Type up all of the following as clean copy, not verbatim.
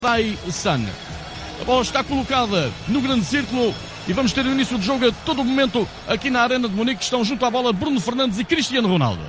Sun. A bola está colocada no grande círculo e vamos ter o início do jogo a todo momento aqui na Arena de Munique. Estão junto à bola Bruno Fernandes e Cristiano Ronaldo.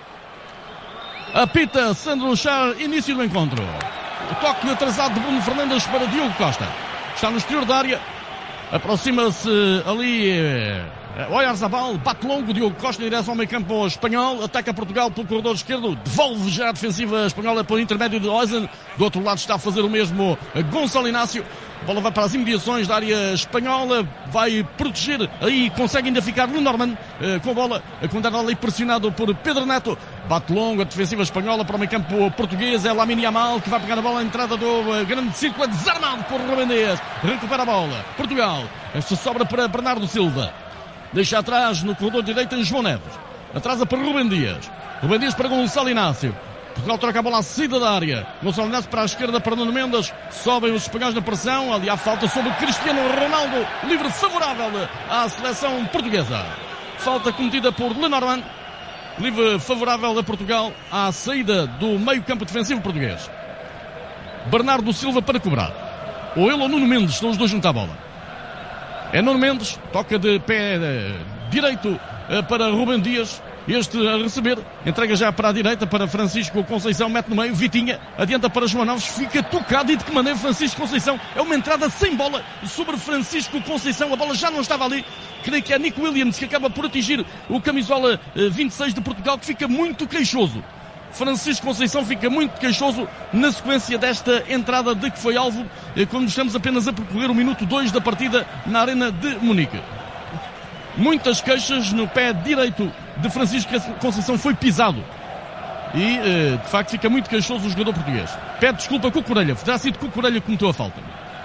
Apita Sandro Schär, início do encontro. O toque atrasado de Bruno Fernandes para Diogo Costa. Está no exterior da área. Aproxima-se ali Oyarzabal, bate longo, Diogo Costa em direção ao meio campo espanhol, ataca Portugal pelo corredor esquerdo, devolve já a defensiva espanhola pelo intermédio de Ozen. Do outro lado está a fazer o mesmo Gonçalo Inácio. A bola vai para as imediações da área espanhola, vai proteger, aí consegue ainda ficar Lenormand com a bola, quando era ali pressionado por Pedro Neto. Bate longo a defensiva espanhola para o meio campo português, é Lamine Yamal que vai pegar a bola à entrada do grande círculo, é desarmado por Rubem Dias, recupera a bola. Portugal, esta sobra para Bernardo Silva, deixa atrás no corredor direito em João Neves, atrasa para Rubem Dias para Gonçalo Inácio. Portugal troca a bola à saída da área. Gonçalo Inácio para a esquerda para Nuno Mendes. Sobem os espanhóis na pressão. Ali há falta sobre Cristiano Ronaldo. Livre favorável à seleção portuguesa. Falta cometida por Lenormand. Livre favorável a Portugal à saída do meio campo defensivo português. Bernardo Silva para cobrar. Ou ele ou Nuno Mendes. Estão os dois junto à bola. É Nuno Mendes. Toca de pé direito para Rubem Dias. Este a receber, entrega já para a direita para Francisco Conceição, mete no meio, Vitinha, adianta para João Neves, fica tocado. E de que maneira Francisco Conceição? É uma entrada sem bola sobre Francisco Conceição, a bola já não estava ali. Creio que é Nico Williams que acaba por atingir o camisola 26 de Portugal, que fica muito queixoso. Francisco Conceição fica muito queixoso na sequência desta entrada de que foi alvo, quando estamos apenas a percorrer o minuto 2 da partida na Arena de Munique. Muitas queixas no pé direito de Francisco Conceição, foi pisado. E, de facto, fica muito queixoso o jogador português. Pede desculpa com o Cucurella. Terá sido com o Cucurella que cometeu a falta.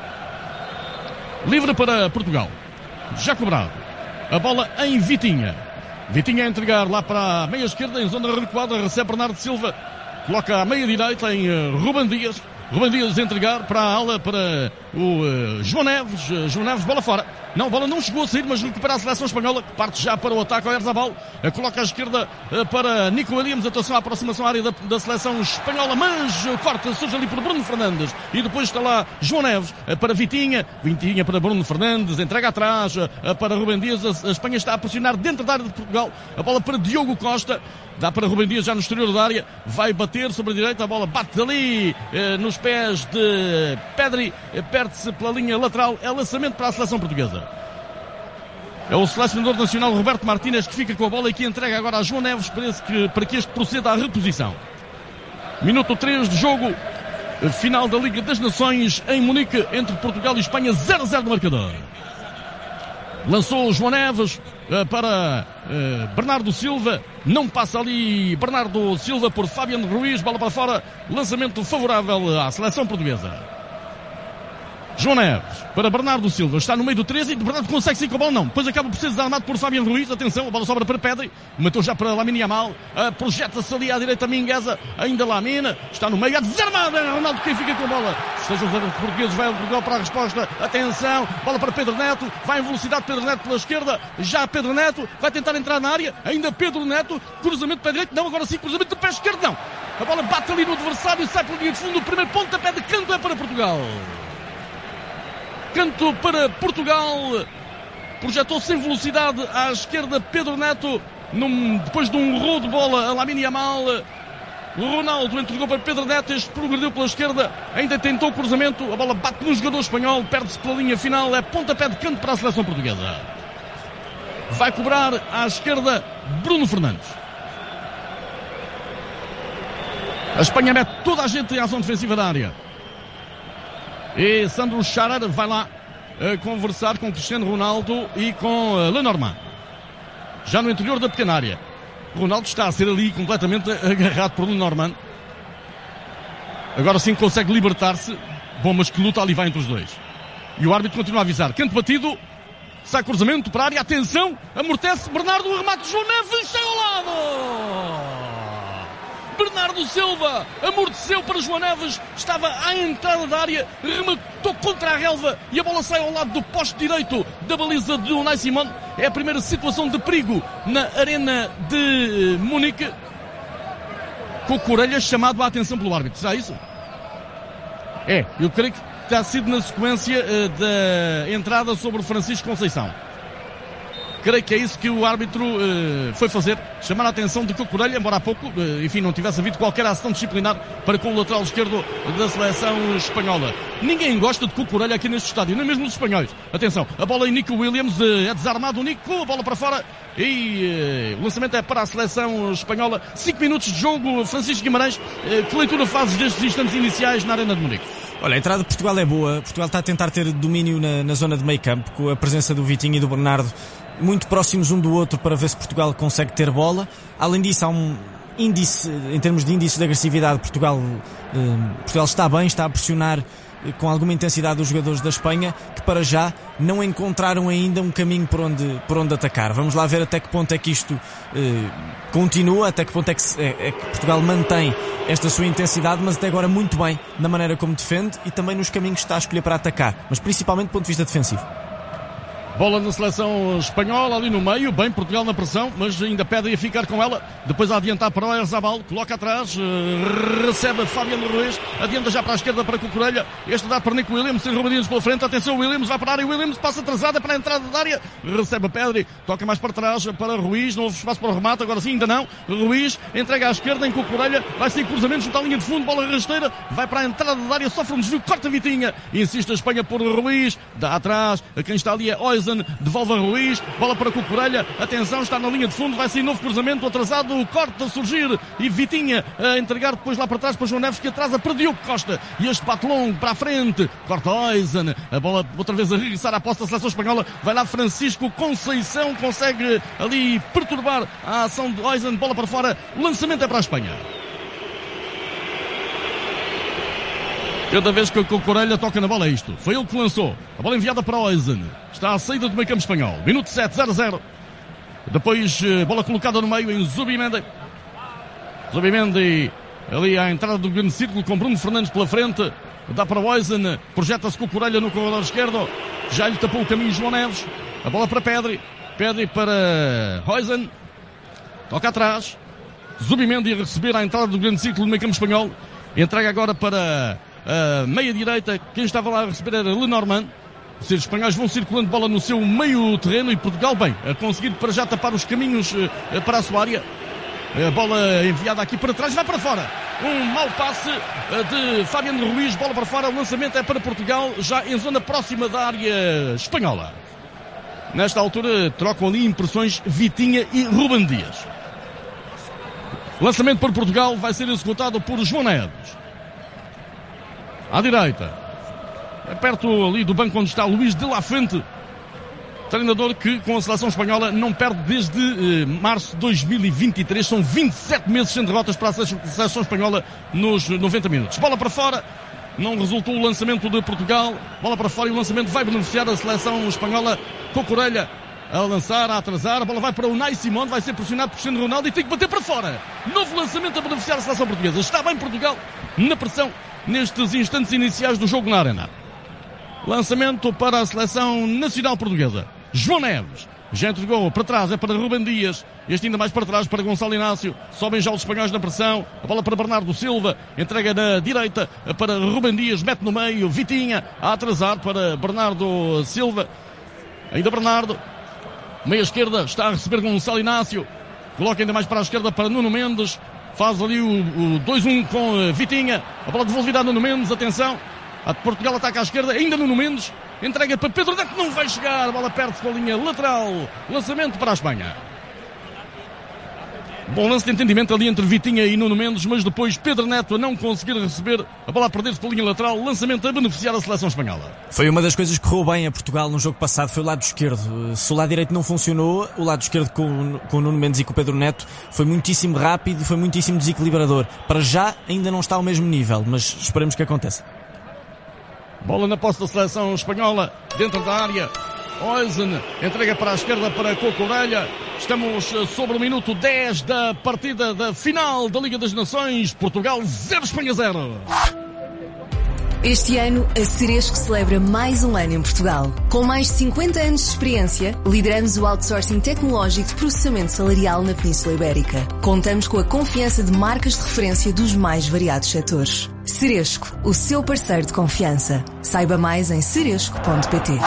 Livre para Portugal. Já cobrado. A bola em Vitinha. Vitinha a entregar lá para a meia esquerda, em zona recuada. Recebe Bernardo Silva. Coloca a meia direita em Rubem Dias. Rubem Dias a entregar para a ala, para o João Neves. João Neves, bola fora. Não, a bola não chegou a sair, mas recupera a seleção espanhola, que parte já para o ataque ao Oyarzabal. Coloca à esquerda para Nico Williams. Atenção à aproximação à área da seleção espanhola, mas o corte surge ali por Bruno Fernandes. E depois está lá João Neves para Vitinha. Vitinha para Bruno Fernandes, entrega atrás para Rubem Dias. A Espanha está a pressionar dentro da área de Portugal. A bola para Diogo Costa. Dá para Rubem Dias já no exterior da área. Vai bater sobre a direita. A bola bate ali nos pés de Pedri. Perde-se pela linha lateral. É lançamento para a seleção portuguesa. É o selecionador nacional Roberto Martínez que fica com a bola e que entrega agora a João Neves para que este proceda à reposição. Minuto 3 de jogo. Final da Liga das Nações em Munique entre Portugal e Espanha. 0-0 no marcador. Lançou o João Neves para Bernardo Silva. Não passa ali Bernardo Silva por Fabian Ruiz. Bola para fora. Lançamento favorável à seleção portuguesa. João Neves para Bernardo Silva. Está no meio do 13 e Bernardo consegue sair com a bola. Não. Depois acaba por ser desarmado por Fabian Ruiz. Atenção, a bola sobra para Pedri. Matou já para Lamine Yamal. Projeta-se ali à direita Mingueza. Ainda Lamine. Está no meio. É desarmado. É Ronaldo quem fica com a bola. Sejam os portugueses. Vai o Portugal para a resposta. Atenção. Bola para Pedro Neto. Vai em velocidade Pedro Neto pela esquerda. Já Pedro Neto. Vai tentar entrar na área. Ainda Pedro Neto. Cruzamento para a direita. Não, agora sim. Cruzamento de pé esquerdo. Não. A bola bate ali no adversário. Sai pela linha de fundo. O primeiro pontapé de canto é para Portugal. Canto para Portugal. Projetou-se em velocidade à esquerda Pedro Neto. Depois de um rolo de bola a Lamine Yamal. Ronaldo entregou para Pedro Neto. Este progrediu pela esquerda. Ainda tentou o cruzamento. A bola bate no jogador espanhol. Perde-se pela linha final. É pontapé de canto para a seleção portuguesa. Vai cobrar à esquerda Bruno Fernandes. A Espanha mete toda a gente em ação defensiva da área. E Sandro Schär vai lá conversar com Cristiano Ronaldo e com Lenormand. Já no interior da pequena área. Ronaldo está a ser ali completamente agarrado por Lenormand. Agora sim consegue libertar-se. Bom, mas que luta ali vai entre os dois. E o árbitro continua a avisar. Canto batido. Sai cruzamento para a área. Atenção. Amortece Bernardo. O remate de João Neves. Sai ao lado. Bernardo Silva amorteceu para João Neves, estava à entrada da área, rematou contra a relva e a bola sai ao lado do poste direito da baliza de Unai Simón. É a primeira situação de perigo na Arena de Munique. Cucurella chamado a atenção pelo árbitro, será isso? Eu creio que terá sido na sequência da entrada sobre o Francisco Conceição. Creio que é isso que o árbitro foi fazer, chamar a atenção de Cucurella, embora há pouco, enfim, não tivesse havido qualquer ação disciplinar para com o lateral esquerdo da seleção espanhola. Ninguém gosta de Cucurella aqui neste estádio, nem mesmo os espanhóis. Atenção, a bola em Nico Williams, é desarmado o Nico, a bola para fora e o lançamento é para a seleção espanhola. 5 minutos de jogo, Francisco Guimarães, que leitura fazes destes instantes iniciais na Arena de Munique? Olha, a entrada de Portugal é boa. Portugal está a tentar ter domínio na zona de meio campo, com a presença do Vitinho e do Bernardo muito próximos um do outro para ver se Portugal consegue ter bola. Além disso, há um índice, em termos de índice de agressividade, Portugal está bem, está a pressionar com alguma intensidade os jogadores da Espanha, que para já não encontraram ainda um caminho por onde atacar. Vamos lá ver até que ponto é que isto continua, até que ponto é que Portugal mantém esta sua intensidade, mas até agora muito bem na maneira como defende e também nos caminhos que está a escolher para atacar, mas principalmente do ponto de vista defensivo. Bola na seleção espanhola ali no meio, bem Portugal na pressão, mas ainda pede a ficar com ela, depois a adiantar para o Oyarzabal, coloca atrás, recebe Fabiano Ruiz, adianta já para a esquerda para Cucurella, este dá para Nico Williams, tem Ruben Dias pela frente, atenção, Williams vai para a área, Williams passa atrasada para a entrada da área, recebe a Pedri, toca mais para trás para Ruiz, não houve espaço para o remate, agora sim ainda não, Ruiz entrega à esquerda em Cucurella, vai sem cruzamento junto à linha de fundo, bola rasteira, vai para a entrada da área, sofre um desvio, corta Vitinha, insiste a Espanha por Ruiz, dá atrás, quem está ali é Oizen, devolve a Ruiz, bola para Cucurella, atenção, está na linha de fundo, vai sair novo cruzamento, atrasado, corta a surgir e Vitinha a entregar depois lá para trás para João Neves, que atrasa para Diogo Costa e este bate longo para a frente, corta Oizen, a bola outra vez a regressar à posse da seleção espanhola, vai lá Francisco Conceição, consegue ali perturbar a ação de Oizen, bola para fora, o lançamento é para a Espanha. Cada vez que o Cucurella toca na bola é isto. Foi ele que lançou. A bola enviada para Oizen. Está à saída do meio campo espanhol. Minuto 7, 0-0. Depois, bola colocada no meio em Zubimendi. Zubimendi ali à entrada do grande círculo com Bruno Fernandes pela frente. Dá para Oizen. Projeta-se Cucurella no corredor esquerdo. Já lhe tapou o caminho João Neves. A bola para Pedri. Pedri para Oizen. Toca atrás. Zubimendi a receber à entrada do grande círculo do meio campo espanhol. Entrega agora para meia direita, quem estava lá a receber era Lenormand. Ou seja, os espanhóis vão circulando bola no seu meio terreno e Portugal bem, a conseguir para já tapar os caminhos para a sua área. A bola enviada aqui para trás, vai para fora. Um mau passe de Fabiano Ruiz, bola para fora, o lançamento é para Portugal, já em zona próxima da área espanhola. Nesta altura trocam ali impressões Vitinha e Ruben Dias. Lançamento para Portugal vai ser executado por João Neves. À direita, perto ali do banco onde está Luís de la Fuente, treinador que com a seleção espanhola não perde desde março de 2023, são 27 meses sem derrotas para a seleção espanhola nos 90 minutos. Bola para fora, não resultou o lançamento de Portugal, bola para fora e o lançamento vai beneficiar a seleção espanhola. Cucurella a lançar, a atrasar, a bola vai para o Unai Simón, vai ser pressionado por Cristiano Ronaldo e tem que bater para fora. Novo lançamento a beneficiar a seleção portuguesa. Está bem Portugal na pressão nestes instantes iniciais do jogo na arena. Lançamento para a seleção nacional portuguesa. João Neves já entregou para trás, é para Ruben Dias, este ainda mais para trás para Gonçalo Inácio, sobem já os espanhóis na pressão, a bola para Bernardo Silva, entrega na direita para Ruben Dias, mete no meio, Vitinha a atrasar para Bernardo Silva, ainda Bernardo, meia esquerda, está a receber Gonçalo Inácio, coloca ainda mais para a esquerda para Nuno Mendes, faz ali o 2-1 com Vitinha, a bola devolvida a Nuno Mendes, atenção, a Portugal ataca à esquerda, ainda Nuno Mendes, entrega para Pedro Neto, não vai chegar, a bola perde-se pela linha lateral, lançamento para a Espanha. Bom lance de entendimento ali entre Vitinha e Nuno Mendes, mas depois Pedro Neto a não conseguir receber, a bola a perder-se pela linha lateral, lançamento a beneficiar a seleção espanhola. Foi uma das coisas que correu bem a Portugal no jogo passado, foi o lado esquerdo. Se o lado direito não funcionou, o lado esquerdo com o Nuno Mendes e com o Pedro Neto foi muitíssimo rápido, foi muitíssimo desequilibrador. Para já ainda não está ao mesmo nível, mas esperemos que aconteça. Bola na posse da seleção espanhola, dentro da área. Oizen entrega para a esquerda para Cucurella. Estamos sobre o minuto 10 da partida da final da Liga das Nações. Portugal 0, Espanha 0. Este ano, a Ceresco celebra mais um ano em Portugal. Com mais de 50 anos de experiência, lideramos o outsourcing tecnológico de processamento salarial na Península Ibérica. Contamos com a confiança de marcas de referência dos mais variados setores. Ceresco, o seu parceiro de confiança. Saiba mais em ceresco.pt.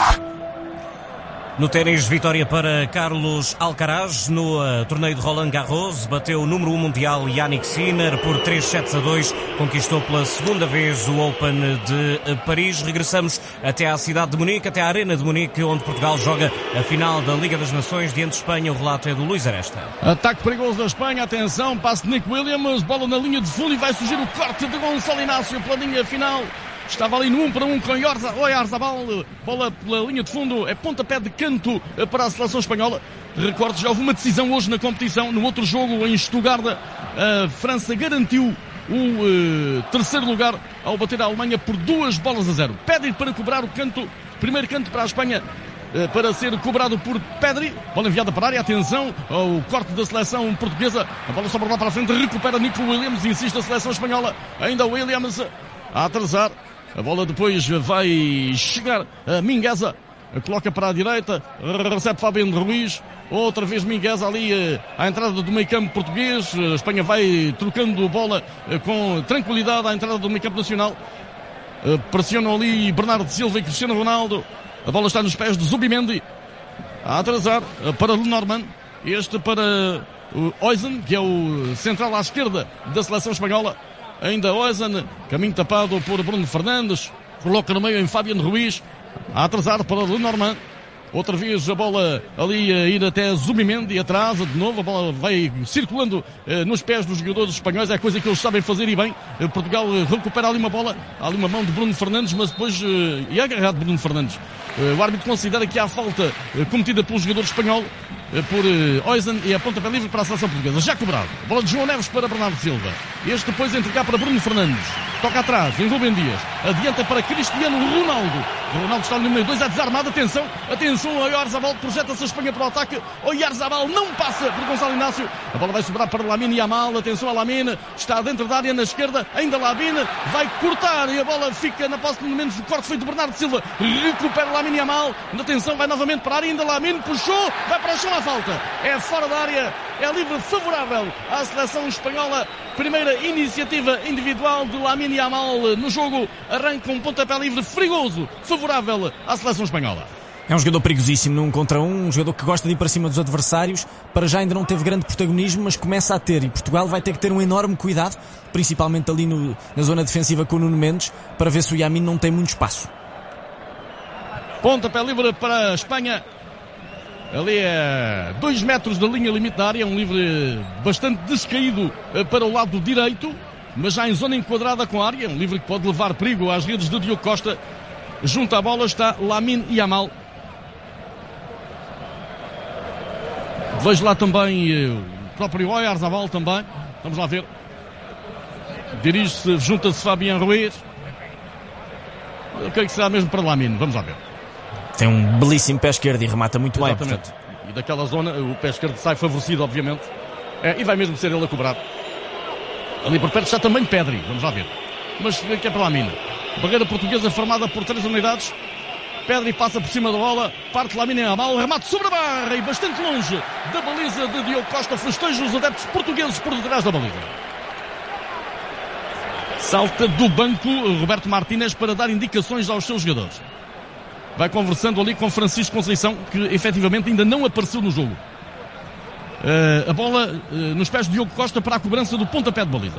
No ténis, vitória para Carlos Alcaraz no torneio de Roland Garros. Bateu o número 1 mundial Jannik Sinner por 3-7-2. Conquistou pela segunda vez o Open de Paris. Regressamos até à cidade de Munique, até à Arena de Munique, onde Portugal joga a final da Liga das Nações diante de Espanha. O relato é do Luís Aresta. Ataque perigoso da Espanha. Atenção, passe de Nick Williams. Bola na linha de fundo e vai surgir o corte de Gonçalo Inácio pela linha final. Estava ali no 1-1 com Oyarzabal. Bola pela linha de fundo. É pontapé de canto para a seleção espanhola. Recordo, já houve uma decisão hoje na competição. No outro jogo, em Stuttgart, a França garantiu o terceiro lugar ao bater a Alemanha por 2-0. Pedri para cobrar o canto. Primeiro canto para a Espanha, para ser cobrado por Pedri. Bola enviada para a área. Atenção ao corte da seleção portuguesa. A bola sobra lá para a frente. Recupera Nico Williams. Insiste a seleção espanhola. Ainda Williams a atrasar. A bola depois vai chegar a Mingueza. Coloca para a direita. Recebe Fabián Ruiz. Outra vez Mingueza ali à entrada do meio campo português. A Espanha vai trocando bola com tranquilidade à entrada do meio campo nacional. Pressionam ali Bernardo Silva e Cristiano Ronaldo. A bola está nos pés de Zubimendi. A atrasar para Lenormand. Este para Oizen, que é o central à esquerda da seleção espanhola. Ainda Oizen, caminho tapado por Bruno Fernandes. Coloca no meio em Fabián Ruiz. A atrasar para Lenormand. Outra vez a bola ali a ir até Zubimendi, atrasa de novo. A bola vai circulando nos pés dos jogadores espanhóis. É coisa que eles sabem fazer e bem. Portugal recupera ali uma bola. Há ali uma mão de Bruno Fernandes, mas depois é agarrado Bruno Fernandes. O árbitro considera que há falta cometida pelo jogador espanhol por Oizen e a pontapé livre para a seleção portuguesa. Já cobrado. Bola de João Neves para Bernardo Silva. Este depois entregar para Bruno Fernandes. Toca atrás em Rubem Dias. Adianta para Cristiano Ronaldo. Ronaldo está no meio 2, é desarmado. Atenção ao Oyarzabal. Projeta-se a Espanha para o ataque. Oyarzabal não passa por Gonçalo Inácio. A bola vai sobrar para Lamine Yamal. Atenção a Lamine. Está dentro da área na esquerda. Ainda Lamine vai cortar e a bola fica na posse de momentos. O corte foi de Bernardo Silva. Recupera Lamine Yamal. Atenção, vai novamente para a área. Ainda Lamine puxou. Vai para o chão. A falta é fora da área, é livre favorável à seleção espanhola. Primeira iniciativa individual de Lamine Yamal no jogo. Arranca um pontapé livre perigoso, favorável à seleção espanhola. É um jogador perigosíssimo no 1 contra 1, um jogador que gosta de ir para cima dos adversários. Para já ainda não teve grande protagonismo, mas começa a ter, e Portugal vai ter que ter um enorme cuidado, principalmente ali na zona defensiva com o Nuno Mendes, para ver se o Yamin não tem muito espaço. Pontapé livre para a Espanha. Ali é 2 metros da linha limite da área, um livre bastante descaído para o lado direito, mas já em zona enquadrada com a área, um livre que pode levar perigo às redes de Diogo Costa. Junto à bola está Lamine Yamal. Vejo lá também o próprio Oyarzabal também. Vamos lá ver. Dirige-se, junta-se Fabián Ruiz. Eu creio que será mesmo para Lamine, vamos lá ver. Tem um belíssimo pé esquerdo e remata muito bem. Exatamente. E daquela zona o pé esquerdo sai favorecido, obviamente. E vai mesmo ser ele a cobrar. Ali por perto está também Pedri. Vamos lá ver. Mas que é para Lamine. Barreira portuguesa formada por 3 unidades. Pedri passa por cima da bola. Parte Lamine Yamal. Remate sobre a barra e bastante longe da baliza de Diogo Costa. Festeja os adeptos portugueses por detrás da baliza. Salta do banco Roberto Martínez para dar indicações aos seus jogadores. Vai conversando ali com Francisco Conceição, que efetivamente ainda não apareceu no jogo. A bola nos pés de Diogo Costa para a cobrança do pontapé de baliza.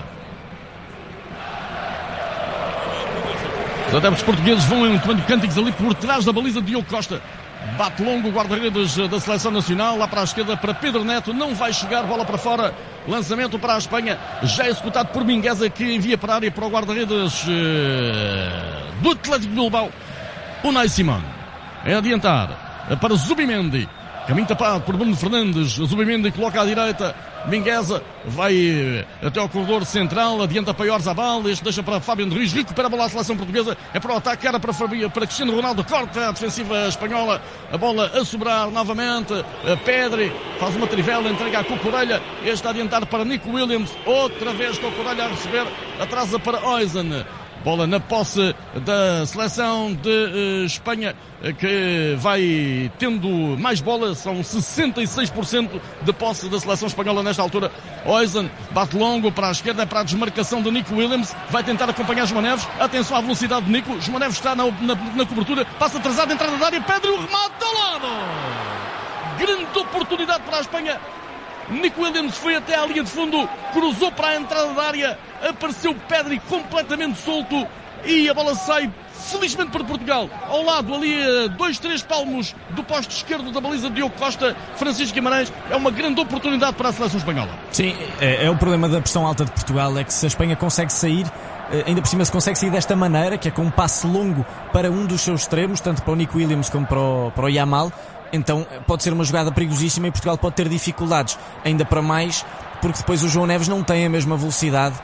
Os adeptos portugueses vão tomando cânticos ali por trás da baliza de Diogo Costa. Bate longo o guarda-redes da seleção nacional, lá para a esquerda para Pedro Neto, não vai chegar, bola para fora. Lançamento para a Espanha, já executado por Mingueza, que envia para a área para o guarda-redes do Atlético de Bilbao. Unai Simón é adiantar para Zubimendi. Caminho tapado por Bruno Fernandes. Zubimendi coloca à direita. Mingueza vai até ao corredor central. Adianta para Oyarzabal. Este deixa para Fabián Ruiz. Recupera a bola à seleção portuguesa. É para o ataque. Cara para Cristiano Ronaldo. Corta a defensiva espanhola. A bola a sobrar novamente. Pedri faz uma trivela. Entrega a Cucurella. Este a adiantar para Nico Williams. Outra vez Cucurella a receber. Atrasa para Oizen. Bola na posse da seleção de Espanha, que vai tendo mais bola. São 66% de posse da seleção espanhola nesta altura. Oizen bate longo para a esquerda, para a desmarcação de Nico Williams. Vai tentar acompanhar João Neves. Atenção à velocidade de Nico. João Neves está na cobertura. Passa atrasado, entrada da área. Pedri, o remate ao lado. Grande oportunidade para a Espanha. Nico Williams foi até à linha de fundo, cruzou para a entrada da área, apareceu Pedri completamente solto e a bola sai felizmente para Portugal, ao lado ali a 2-3 palmos do posto esquerdo da baliza de Diogo Costa. Francisco Guimarães, é uma grande oportunidade para a seleção espanhola. Sim, é o problema da pressão alta de Portugal, é que se a Espanha consegue sair, ainda por cima se consegue sair desta maneira, que é com um passe longo para um dos seus extremos, tanto para o Nico Williams como para o Yamal, então pode ser uma jogada perigosíssima e Portugal pode ter dificuldades, ainda para mais porque depois o João Neves não tem a mesma velocidade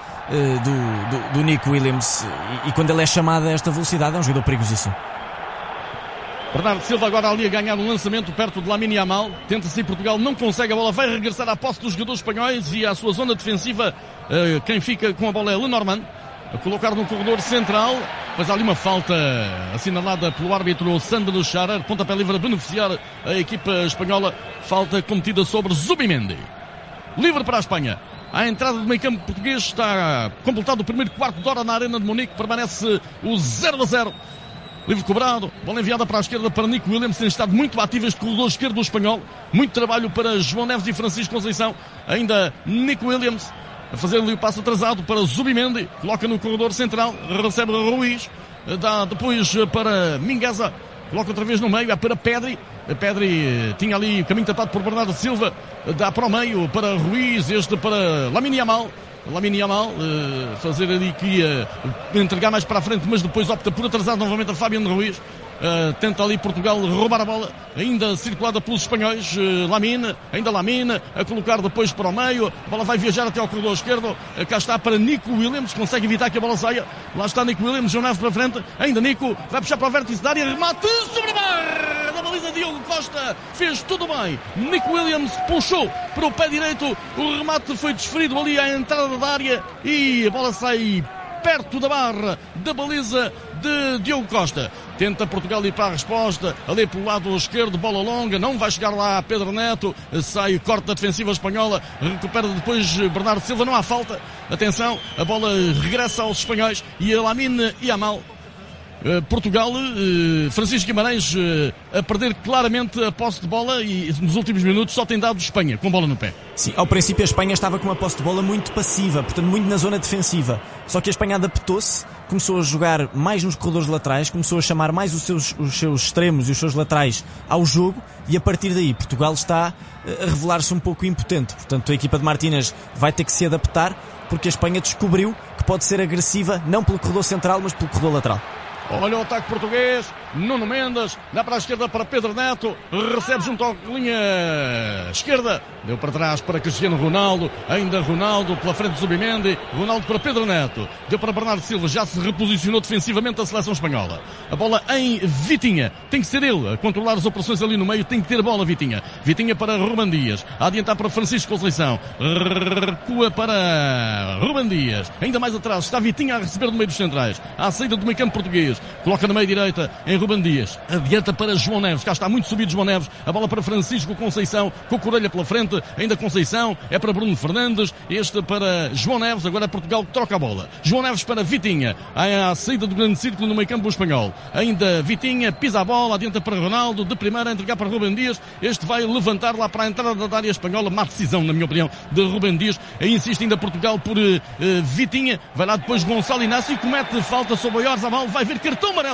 do Nico Williams e quando ele é chamado a esta velocidade é um jogador perigosíssimo. Bernardo Silva agora ali a ganhar um lançamento perto de Lamine Yamal. Tenta-se, Portugal não consegue, a bola vai regressar à posse dos jogadores espanhóis e à sua zona defensiva. Quem fica com a bola é Lenormand, a colocar no corredor central. Mas há ali uma falta assinalada pelo árbitro Sandro Scharer, pontapé livre a beneficiar a equipa espanhola. Falta cometida sobre Zubimendi. Livre para a Espanha. À entrada do meio campo português está completado o primeiro quarto de hora na Arena de Munique. Permanece o 0-0. Livre cobrado, bola enviada para a esquerda para Nico Williams. Tem estado muito ativo este corredor esquerdo do espanhol. Muito trabalho para João Neves e Francisco Conceição. Ainda Nico Williams a fazer ali o passo atrasado para Zubimendi. Coloca no corredor central, recebe Ruiz. Dá depois para Mingueza. Coloca outra vez no meio, é para Pedri. Pedri tinha ali o caminho tapado por Bernardo Silva. Dá para o meio, para Ruiz. Este para Lamine Yamal. Lamine Yamal fazer ali que ia entregar mais para a frente, mas depois opta por atrasar novamente a Fabián Ruiz. Tenta ali Portugal roubar a bola, ainda circulada pelos espanhóis. Lamine, ainda Lamine a colocar depois para o meio, a bola vai viajar até ao corredor esquerdo. Cá está para Nico Williams, consegue evitar que a bola saia. Lá está Nico Williams, João Neves para a frente, ainda Nico, vai puxar para o vértice da área, remate sobre a barra da baliza. Diogo Costa fez tudo bem. Nico Williams puxou para o pé direito, o remate foi desferido ali à entrada da área e a bola sai perto da barra da baliza de Diogo Costa. Tenta Portugal ir para a resposta, ali pelo lado esquerdo, bola longa, não vai chegar lá Pedro Neto, sai o corte da defensiva espanhola, recupera depois Bernardo Silva, não há falta, atenção, a bola regressa aos espanhóis e a Lamine Yamal. Portugal, Francisco Guimarães a perder claramente a posse de bola e nos últimos minutos só tem dado Espanha com bola no pé. Sim, ao princípio a Espanha estava com uma posse de bola muito passiva, portanto muito na zona defensiva, só que a Espanha adaptou-se, começou a jogar mais nos corredores laterais, começou a chamar mais os seus extremos e os seus laterais ao jogo e a partir daí Portugal está a revelar-se um pouco impotente, portanto a equipa de Martínez vai ter que se adaptar porque a Espanha descobriu que pode ser agressiva não pelo corredor central mas pelo corredor lateral. Olha o ataque português, Nuno Mendes, dá para a esquerda para Pedro Neto, recebe junto à linha esquerda, deu para trás para Cristiano Ronaldo, ainda Ronaldo pela frente de Zubimendi, Ronaldo para Pedro Neto, deu para Bernardo Silva, já se reposicionou defensivamente a seleção espanhola. A bola em Vitinha, tem que ser ele a controlar as operações ali no meio, tem que ter a bola Vitinha. Vitinha para Ruben Dias, a adiantar para Francisco Conceição, recua para Ruben Dias, ainda mais atrás está Vitinha a receber no meio dos centrais, à saída do meio campo português. Coloca na meia direita em Ruben Dias. Adianta para João Neves. Cá está muito subido João Neves. A bola para Francisco Conceição. Com o Corelha pela frente. Ainda Conceição. É para Bruno Fernandes. Este para João Neves. Agora é Portugal que troca a bola. João Neves para Vitinha. À saída do grande círculo no meio campo espanhol. Ainda Vitinha. Pisa a bola. Adianta para Ronaldo. De primeira a entregar para Ruben Dias. Este vai levantar lá para a entrada da área espanhola. Má decisão, na minha opinião, de Ruben Dias. Aí insiste ainda Portugal por Vitinha. Vai lá depois Gonçalo Inácio. E comete falta sobre o Oyarzabal. Vai ver cartão amarelo.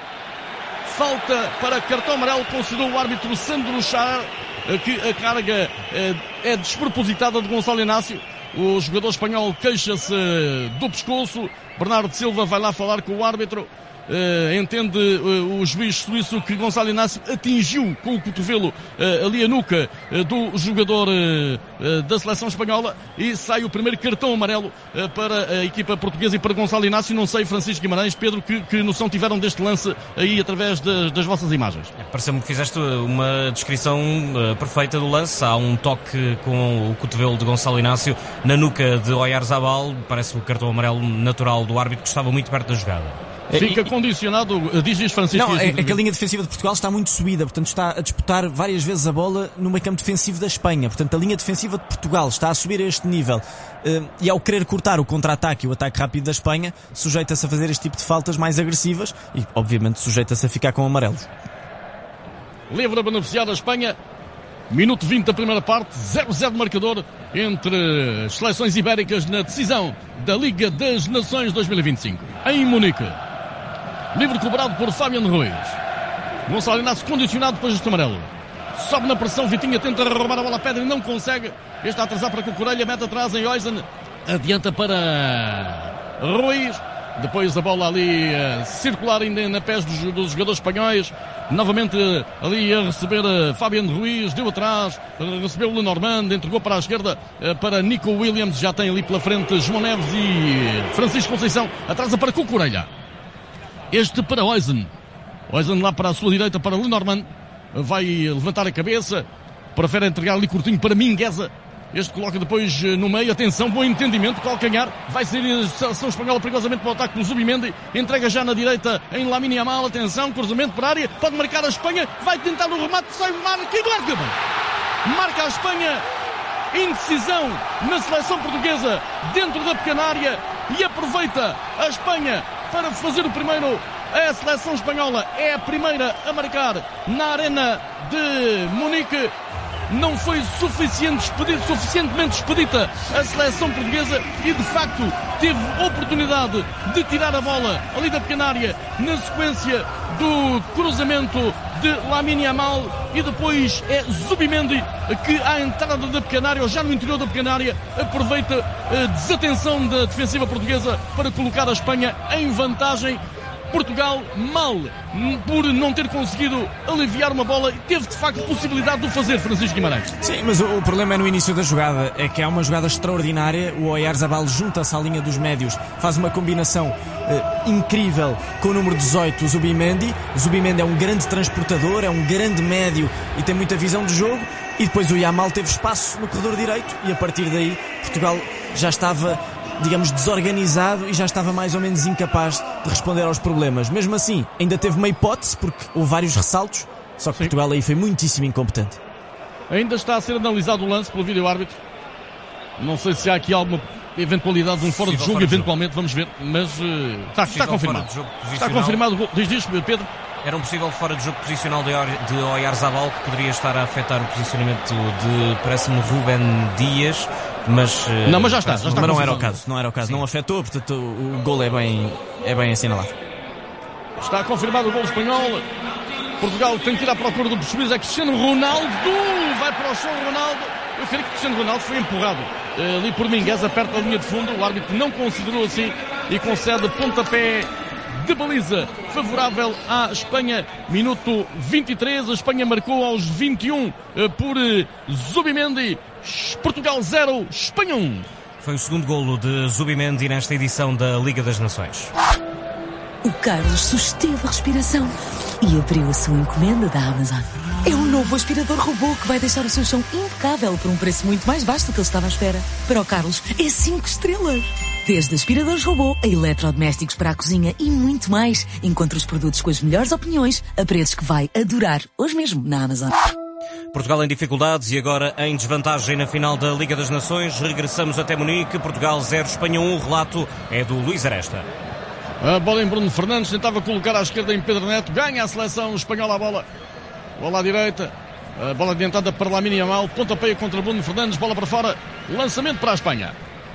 Falta para cartão amarelo, considerou o árbitro Sandro Scharer que a carga é despropositada de Gonçalo Inácio. O jogador espanhol queixa-se do pescoço. Bernardo Silva vai lá falar com o árbitro. Entende o juiz suíço que Gonçalo Inácio atingiu com o cotovelo ali a nuca do jogador da seleção espanhola, e sai o primeiro cartão amarelo para a equipa portuguesa e para Gonçalo Inácio. Não sei, Francisco Guimarães, Pedro, que noção tiveram deste lance aí através das vossas imagens? Pareceu-me que fizeste uma descrição perfeita do lance. Há um toque com o cotovelo de Gonçalo Inácio na nuca de Oyarzabal. Parece o cartão amarelo natural do árbitro, que estava muito perto da jogada. Fica condicionado, diz Francisco. Não, é que a linha defensiva de Portugal está muito subida, portanto está a disputar várias vezes a bola no meio campo defensivo da Espanha. Portanto, a linha defensiva de Portugal está a subir a este nível, e ao querer cortar o contra-ataque e o ataque rápido da Espanha, sujeita-se a fazer este tipo de faltas mais agressivas e, obviamente, sujeita-se a ficar com amarelos. Livre a beneficiar a Espanha. Minuto 20 da primeira parte, 0-0 de marcador entre as seleções ibéricas na decisão da Liga das Nações 2025 em Munique. Livre cobrado por Fabián Ruiz. Gonçalo Inácio condicionado depois deste amarelo. Sobe na pressão, Vitinha tenta roubar a bola à pedra e não consegue. Este a atrasar para Cucurella, mete atrás em Oisen. Adianta para Ruiz. Depois a bola ali circular ainda na pés dos jogadores espanhóis. Novamente ali a receber Fabián Ruiz, deu atrás, recebeu o Lenormand, entregou para a esquerda para Nico Williams. Já tem ali pela frente João Neves e Francisco Conceição. Atrasa para Cucurella. Este para Oisen. Oisen lá para a sua direita para Lenormand. Vai levantar a cabeça. Prefere entregar ali curtinho para Mingueza. Este coloca depois no meio. Atenção, bom entendimento. Calcanhar. Vai sair a seleção espanhola perigosamente para o ataque do Zubimendi. Entrega já na direita em Lamine Yamal. Atenção, cruzamento para a área. Pode marcar a Espanha. Vai tentar o remate. Sai o marca e marca. Marca a Espanha. Indecisão na seleção portuguesa dentro da pequena área. E aproveita a Espanha para fazer o primeiro. A seleção espanhola é a primeira a marcar na arena de Munique. Não foi suficientemente expedita a seleção portuguesa e, de facto, teve oportunidade de tirar a bola ali da pequena área na sequência do cruzamento de Lamine Yamal, e depois é Zubimendi que, à entrada da pequena área, ou já no interior da pequena área, aproveita a desatenção da defensiva portuguesa para colocar a Espanha em vantagem. Portugal mal por não ter conseguido aliviar uma bola, e teve de facto possibilidade de o fazer, Francisco Guimarães. Sim, mas o problema é no início da jogada, é que há uma jogada extraordinária. O Oyarzabal junta-se à linha dos médios, faz uma combinação incrível com o número 18, o Zubimendi. O Zubimendi é um grande transportador, é um grande médio e tem muita visão de jogo, e depois o Yamal teve espaço no corredor direito, e a partir daí Portugal já estava, digamos, desorganizado e já estava mais ou menos incapaz de responder aos problemas. Mesmo assim, ainda teve uma hipótese, porque houve vários ressaltos, só que Portugal aí foi muitíssimo incompetente. Ainda está a ser analisado o lance pelo vídeo-árbitro. Não sei se há aqui alguma eventualidade de um fora de jogo, eventualmente, vamos ver, mas está confirmado. Está confirmado o gol. Diz, Pedro? Era um possível fora de jogo posicional de Oyarzabal, que poderia estar a afetar o posicionamento de, parece-me, Rúben Dias, mas... Não, mas já está mas não era o caso, não afetou, portanto o gol é bem assinalado. Está confirmado o gol espanhol. Portugal tem que ir à procura do prejuízo. É Cristiano Ronaldo, vai para o chão Ronaldo. Eu creio que Cristiano Ronaldo foi empurrado ali por Mingueza, perto da linha de fundo. O árbitro não considerou assim e concede pontapé de baliza favorável à Espanha. Minuto 23, a Espanha marcou aos 21 por Zubimendi. Portugal 0, Espanha 1. Foi o segundo golo de Zubimendi nesta edição da Liga das Nações. O Carlos susteve a respiração e abriu a sua encomenda da Amazon. É um novo aspirador robô que vai deixar o seu chão impecável por um preço muito mais baixo do que ele estava à espera. Para o Carlos, é 5 estrelas. Desde aspiradores robô a eletrodomésticos para a cozinha e muito mais. Encontre os produtos com as melhores opiniões a preços que vai adorar hoje mesmo na Amazon. Portugal em dificuldades e agora em desvantagem na final da Liga das Nações. Regressamos até Munique. Portugal 0, Espanha 1. O relato é do Luís Aresta. A bola em Bruno Fernandes, tentava colocar à esquerda em Pedro Neto. Ganha a seleção espanhola a bola. Bola à direita. A bola adiantada para Lamine Yamal. Pontapé contra Bruno Fernandes. Bola para fora. Lançamento para a Espanha.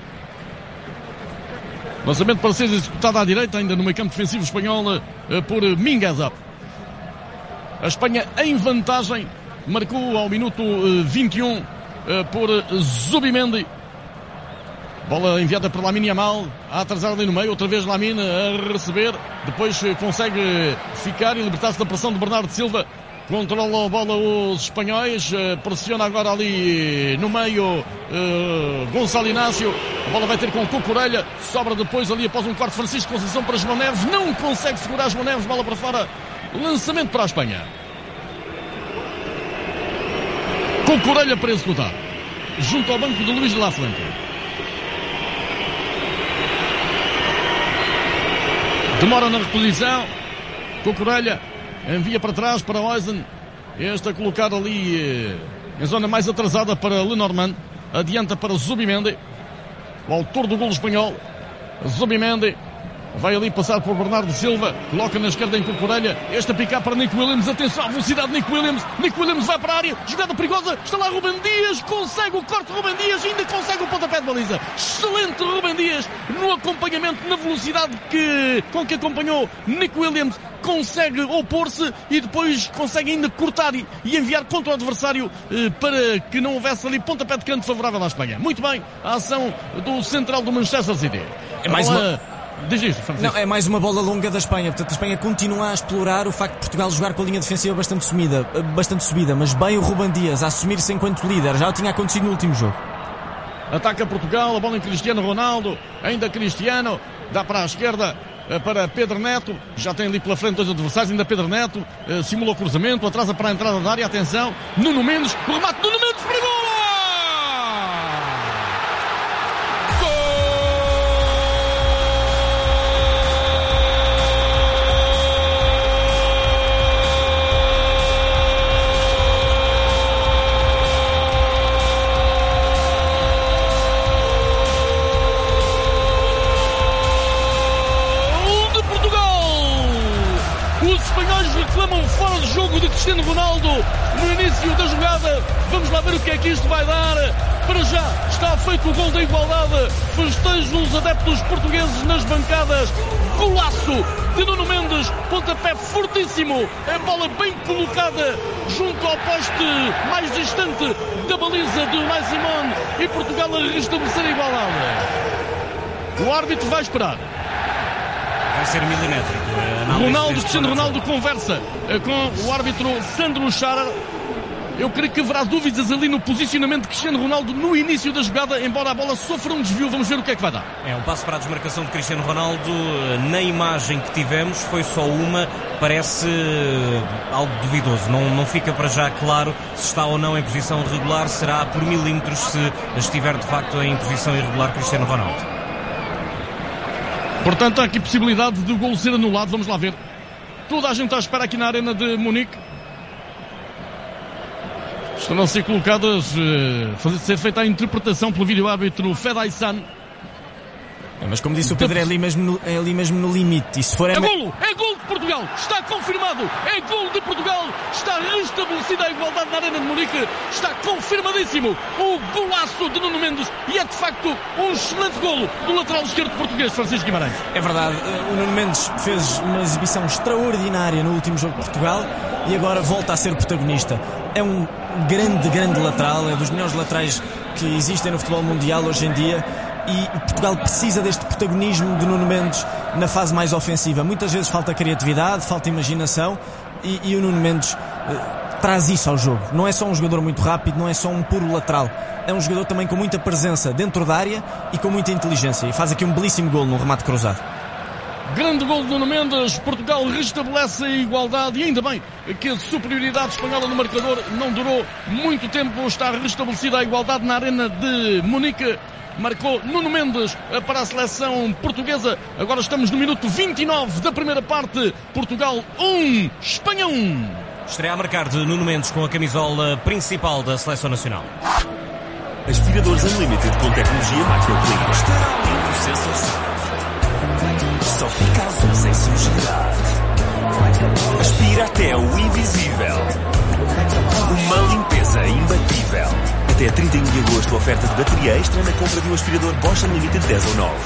Lançamento para ser executado à direita, ainda no meio campo defensivo espanhol, por Mingueza. A Espanha em vantagem. Marcou ao minuto 21 por Zubimendi. Bola enviada para Lamine Yamal, a atrasar ali no meio, outra vez Lamine a receber, depois consegue ficar e libertar-se da pressão de Bernardo Silva. Controla a bola os espanhóis, pressiona agora ali no meio Gonçalo Inácio. A bola vai ter com o Cucurella, sobra depois ali após um quarto Francisco Conceição para João Neves, não consegue segurar João Neves, bola para fora, lançamento para a Espanha. Cucurella para executar, junto ao banco de Luís de la Fuente. Demora na reposição, Cucurella envia para trás para Oisen. Este a colocar ali em zona mais atrasada para Lenormand. Adianta para Zubimendi, o autor do golo espanhol. Zubimendi vai ali passar por Bernardo Silva. Coloca na esquerda em Cucurella. Este a picar para Nico Williams. Atenção à velocidade de Nico Williams. Nico Williams vai para a área. Jogada perigosa. Está lá Rubem Dias. Consegue o corte de Rubem Dias. Ainda consegue o pontapé de baliza. Excelente Rubem Dias no acompanhamento, na velocidade com que acompanhou Nico Williams. Consegue opor-se e depois consegue ainda cortar e enviar contra o adversário para que não houvesse ali pontapé de canto favorável à Espanha. Muito bem, a ação do central do Manchester City. É mais uma... Diz isto, Francisco. Não, é mais uma bola longa da Espanha. Portanto, a Espanha continua a explorar o facto de Portugal jogar com a linha defensiva bastante subida, mas bem o Rubem Dias a assumir-se enquanto líder. Já tinha acontecido no último jogo. Ataca Portugal, a bola em Cristiano Ronaldo, ainda Cristiano, dá para a esquerda para Pedro Neto, já tem ali pela frente dois adversários, ainda Pedro Neto, simula o cruzamento, atrasa para a entrada da área, atenção, Nuno Mendes, o remate, Nuno Mendes para gol! Reclamam fora de jogo de Cristiano Ronaldo no início da jogada. Vamos lá ver o que é que isto vai dar. Para já está feito o gol da igualdade. Festejam os adeptos portugueses nas bancadas. Golaço de Nuno Mendes, pontapé fortíssimo, a bola bem colocada junto ao poste mais distante da baliza de Unai Simón e Portugal a restabelecer a igualdade. O árbitro vai esperar. Vai ser milimétrico. Cristiano Ronaldo conversa com o árbitro Sandro Scharer. Eu creio que haverá dúvidas ali no posicionamento de Cristiano Ronaldo no início da jogada, embora a bola sofra um desvio. Vamos ver o que é que vai dar. É um passo para a desmarcação de Cristiano Ronaldo. Na imagem que tivemos foi só uma, parece algo duvidoso. Não fica para já claro se está ou não em posição regular. Será por milímetros se estiver de facto em posição irregular Cristiano Ronaldo. Portanto, há aqui possibilidade de o golo ser anulado. Vamos lá ver. Toda a gente está à espera aqui na Arena de Munique. Estão a ser colocadas, ser feita a interpretação pelo vídeo-árbitro Fedai San. Mas como disse o Pedro, é ali mesmo no limite. E se for é golo de Portugal, está confirmado, é golo de Portugal, está restabelecida a igualdade na Arena de Munique, está confirmadíssimo o golaço de Nuno Mendes e é de facto um excelente golo do lateral esquerdo português, Francisco Guimarães. É verdade, o Nuno Mendes fez uma exibição extraordinária no último jogo de Portugal e agora volta a ser protagonista. É um grande lateral, é dos melhores laterais que existem no futebol mundial hoje em dia. E Portugal precisa deste protagonismo de Nuno Mendes na fase mais ofensiva. Muitas vezes falta criatividade, falta imaginação e o Nuno Mendes traz isso ao jogo. Não é só um jogador muito rápido, não é só um puro lateral. É um jogador também com muita presença dentro da área e com muita inteligência. E faz aqui um belíssimo golo no remate cruzado. Grande gol de Nuno Mendes. Portugal restabelece a igualdade e ainda bem que a superioridade espanhola no marcador não durou muito tempo. Está restabelecida a igualdade na Arena de Munique. Marcou Nuno Mendes para a seleção portuguesa. Agora estamos no minuto 29 da primeira parte. Portugal 1, Espanha 1. Estreia a marcar de Nuno Mendes com a camisola principal da seleção nacional. Aspiradores Unlimited com tecnologia microclean. Estará limpo, sensacional. Só fica azul sem sujidade. Aspira até o invisível. Uma limpeza imbatível. Até 31 de agosto, oferta de bateria extra na compra de um aspirador Bosch Unlimited 10 ou 9.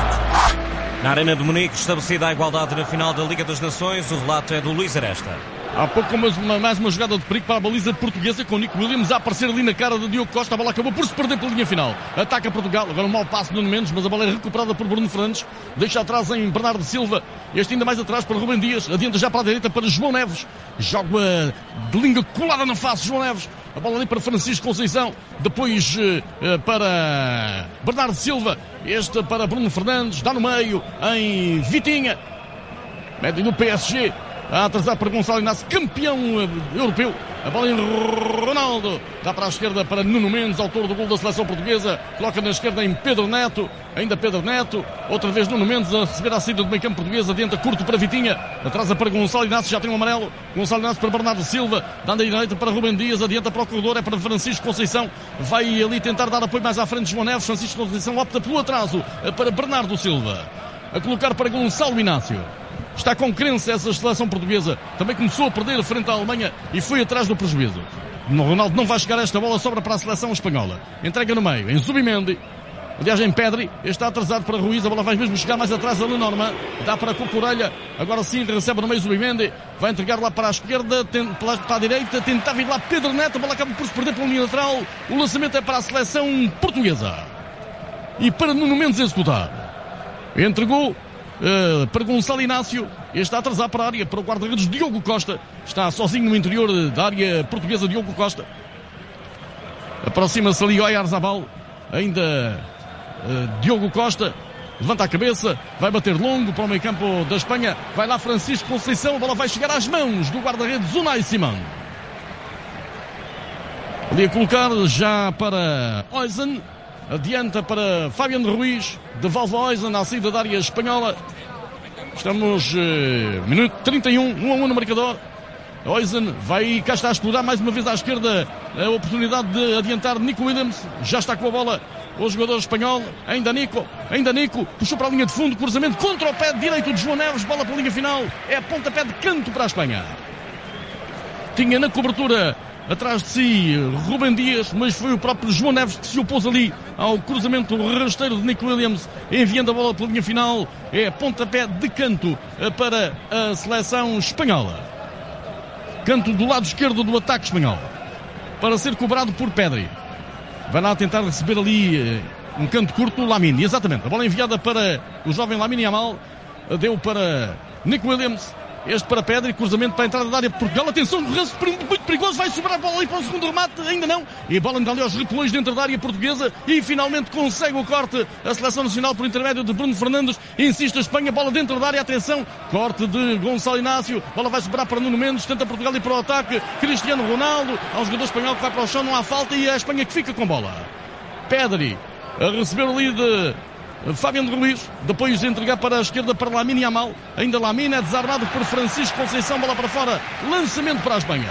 Aproveite. Na Arena de Munique, estabelecida a igualdade na final da Liga das Nações, o relato é do Luís Aresta. Há pouco mais uma jogada de perigo para a baliza portuguesa, com o Nico Williams a aparecer ali na cara de Diogo Costa. A bola acabou por se perder pela linha final. Ataca Portugal, agora um mau passo de Nuno Mendes, mas a bola é recuperada por Bruno Fernandes. Deixa atrás em Bernardo Silva, este ainda mais atrás para Rubem Dias. Adianta já para a direita para João Neves. Joga de língua colada na face João Neves. A bola ali para Francisco Conceição. Depois para Bernardo Silva. Este para Bruno Fernandes. Dá no meio em Vitinha. Médio do PSG. A atrasar para Gonçalo Inácio, campeão europeu. A bola em Ronaldo. Dá para a esquerda para Nuno Mendes, autor do gol da seleção portuguesa. Coloca na esquerda em Pedro Neto. Ainda Pedro Neto. Outra vez Nuno Mendes a receber a saída do meio campo português. Adianta curto para Vitinha. Atrasa para Gonçalo Inácio, já tem um amarelo. Gonçalo Inácio para Bernardo Silva. Dando a direita para Rubem Dias. Adianta para o corredor. É para Francisco Conceição. Vai ali tentar dar apoio mais à frente de João Neves. Francisco Conceição opta pelo atraso para Bernardo Silva. A colocar para Gonçalo Inácio. Está com crença essa seleção portuguesa. Também começou a perder frente à Alemanha e foi atrás do prejuízo. O Ronaldo não vai chegar a esta bola, sobra para a seleção espanhola. Entrega no meio, em Zubimendi. Aliás, em Pedri, está atrasado para Ruiz. A bola vai mesmo chegar mais atrás a Lenormand. Dá para Cucurella. Agora sim, recebe no meio Zubimendi. Vai entregar lá para a esquerda, para a direita. Tentava ir lá Pedro Neto. A bola acaba por se perder pela linha lateral. O lançamento é para a seleção portuguesa. E para Nuno Mendes executar. Entregou para Gonçalo Inácio. Este está a atrasar para a área, para o guarda-redes Diogo Costa. Está sozinho no interior da área portuguesa Diogo Costa. Aproxima-se ali Oyarzabal. Ainda Diogo Costa. Levanta a cabeça. Vai bater longo para o meio campo da Espanha. Vai lá Francisco Conceição. A bola vai chegar às mãos do guarda-redes Unai Simão. Ali a colocar já para Oisen. Adianta para Fabián Ruiz. Devolve a Oisen à saída da área espanhola. Estamos minuto 31, 1-1 no marcador. Oisen vai, cá está a explorar mais uma vez à esquerda a oportunidade de adiantar Nico Williams. Já está com a bola o jogador espanhol. Ainda Nico, puxou para a linha de fundo, cruzamento contra o pé direito de João Neves, bola para a linha final. É pontapé de canto para a Espanha. Tinha na cobertura atrás de si Rubem Dias, mas foi o próprio João Neves que se opôs ali ao cruzamento rasteiro de Nico Williams, enviando a bola pela linha final. É pontapé de canto para a seleção espanhola. Canto do lado esquerdo do ataque espanhol, para ser cobrado por Pedri. Vai lá tentar receber ali um canto curto no Lamine. Exatamente, a bola enviada para o jovem Lamine Yamal. Deu para Nico Williams. Este para Pedri, cruzamento para a entrada da área de Portugal. Atenção, muito perigoso, vai sobrar a bola ali para o segundo remate, ainda não. E a bola ainda ali aos repelões dentro da área portuguesa e finalmente consegue o corte. A seleção nacional por intermédio de Bruno Fernandes. Insiste a Espanha, bola dentro da área, atenção. Corte de Gonçalo Inácio, bola vai sobrar para Nuno Mendes, tenta Portugal ir para o ataque. Cristiano Ronaldo, há um jogador espanhol que vai para o chão, não há falta e é a Espanha que fica com bola. Pedri a receber ali de Fabián Ruiz, depois de entregar para a esquerda para Lamine Yamal. Ainda Lamine é desarmado por Francisco Conceição, bola para fora, lançamento para a Espanha.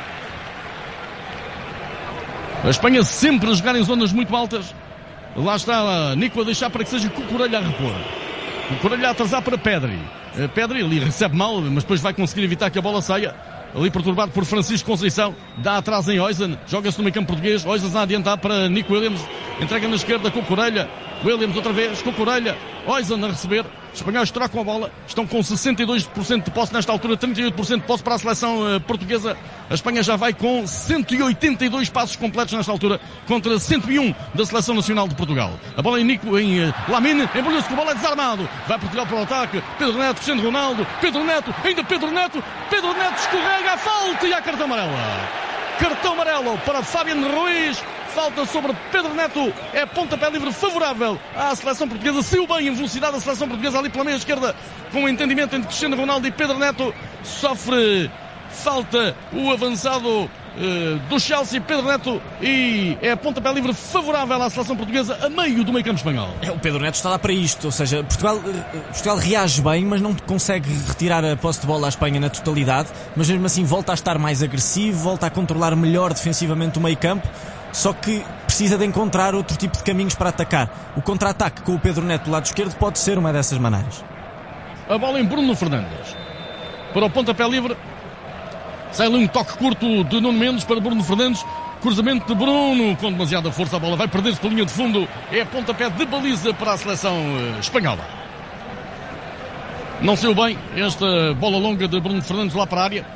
A Espanha sempre a jogar em zonas muito altas. Lá está Nico a deixar para que seja Cucurella a repor. Cucurella a atrasar para Pedri. Pedri ali recebe mal, mas depois vai conseguir evitar que a bola saia. Ali perturbado por Francisco Conceição. Dá atrás em Oisen. Joga-se no meio campo português. Oisen a adiantar para Nico Williams. Entrega na esquerda com Cucurella. Williams outra vez, Cucurella. Oisen a receber. Os espanhóis trocam a bola. Estão com 62% de posse nesta altura. 38% de posse para a seleção portuguesa. A Espanha já vai com 182 passos completos nesta altura. Contra 101 da seleção nacional de Portugal. A bola em Lamine. Embrulhou-se com a bola, é desarmado. Vai Portugal para o ataque. Pedro Neto, Cristiano Ronaldo. Pedro Neto, ainda Pedro Neto. Pedro Neto escorrega a falta e a cartão amarelo. Cartão amarelo para Fabián Ruiz. Falta sobre Pedro Neto. É pontapé livre favorável à seleção portuguesa. Saiu bem em velocidade a seleção portuguesa ali pela meia esquerda, com um entendimento entre Cristiano Ronaldo e Pedro Neto. Sofre falta o avançado do Chelsea, Pedro Neto, e é pontapé livre favorável à seleção portuguesa a meio do meio campo espanhol. O Pedro Neto está lá para isto, ou seja, Portugal reage bem, mas não consegue retirar a posse de bola à Espanha na totalidade, mas mesmo assim volta a estar mais agressivo, volta a controlar melhor defensivamente o meio campo. Só que precisa de encontrar outro tipo de caminhos para atacar. O contra-ataque com o Pedro Neto do lado esquerdo pode ser uma dessas maneiras. A bola em Bruno Fernandes para o pontapé livre. Sai ali um toque curto de Nuno Mendes para Bruno Fernandes. Cruzamento de Bruno com demasiada força. A bola vai perder-se pela linha de fundo. É pontapé de baliza para a seleção espanhola. Não saiu bem esta bola longa de Bruno Fernandes lá para a área.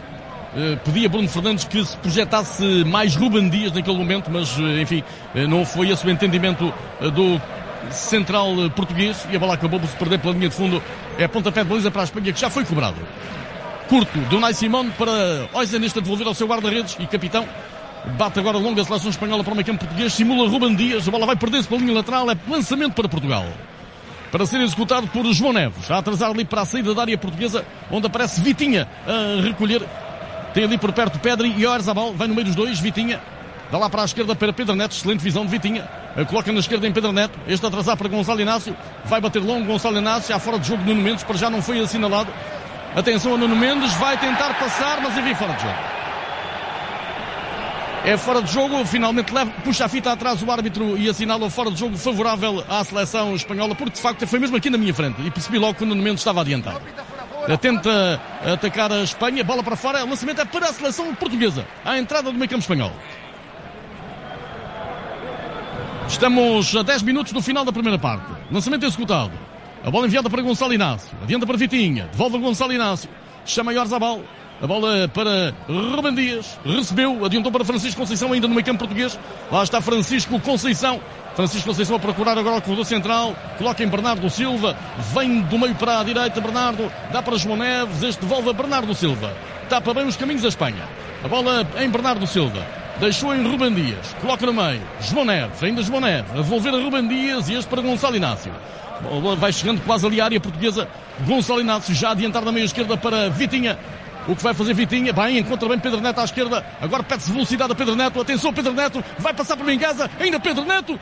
Pedia Bruno Fernandes que se projetasse mais Ruben Dias naquele momento, mas enfim, não foi esse o entendimento do central português, e a bola acabou por se perder pela linha de fundo. É pontapé de baliza para a Espanha, que já foi cobrado. Curto de Unai Simón para Oizeneste a devolver ao seu guarda-redes e capitão. Bate agora longa a seleção espanhola para o meio campo português, simula Ruben Dias, a bola vai perder-se pela linha lateral, é lançamento para Portugal, para ser executado por João Neves, a atrasar ali para a saída da área portuguesa, onde aparece Vitinha a recolher. Tem ali por perto Pedri e Oyarzabal, vai no meio dos dois, Vitinha, dá lá para a esquerda para Pedro Neto, excelente visão de Vitinha, coloca na esquerda em Pedro Neto, este a atrasar para Gonçalo Inácio, vai bater longo Gonçalo Inácio, já fora de jogo de Nuno Mendes, para já não foi assinalado. Atenção a Nuno Mendes, vai tentar passar, mas enfim, fora de jogo. É fora de jogo, finalmente puxa a fita atrás o árbitro e assinala o fora de jogo favorável à seleção espanhola, porque de facto foi mesmo aqui na minha frente e percebi logo que o Nuno Mendes estava adiantado. Tenta atacar a Espanha, bola para fora, o lançamento é para a seleção portuguesa, à entrada do meio campo espanhol. Estamos a 10 minutos do final da primeira parte. Lançamento executado. A bola enviada para Gonçalo Inácio, adianta para Vitinha, devolve a Gonçalo Inácio, chama Oyarzabal. A bola para Ruben Dias, recebeu, adiantou para Francisco Conceição, ainda no meio campo português. Lá está Francisco Conceição. Francisco Conceição a procurar agora o corredor central, coloca em Bernardo Silva, vem do meio para a direita Bernardo, dá para João Neves, este devolve a Bernardo Silva, tapa bem os caminhos da Espanha. A bola em Bernardo Silva, deixou em Ruben Dias, coloca no meio, João Neves, ainda João Neves, a devolver a Ruben Dias e este para Gonçalo Inácio. A bola vai chegando quase ali à área portuguesa, Gonçalo Inácio já adiantar da meia esquerda para Vitinha. O que vai fazer Vitinha? Bem, encontra bem Pedro Neto à esquerda. Agora pede-se velocidade a Pedro Neto. Atenção, Pedro Neto. Vai passar por Mingueza. Ainda Pedro Neto.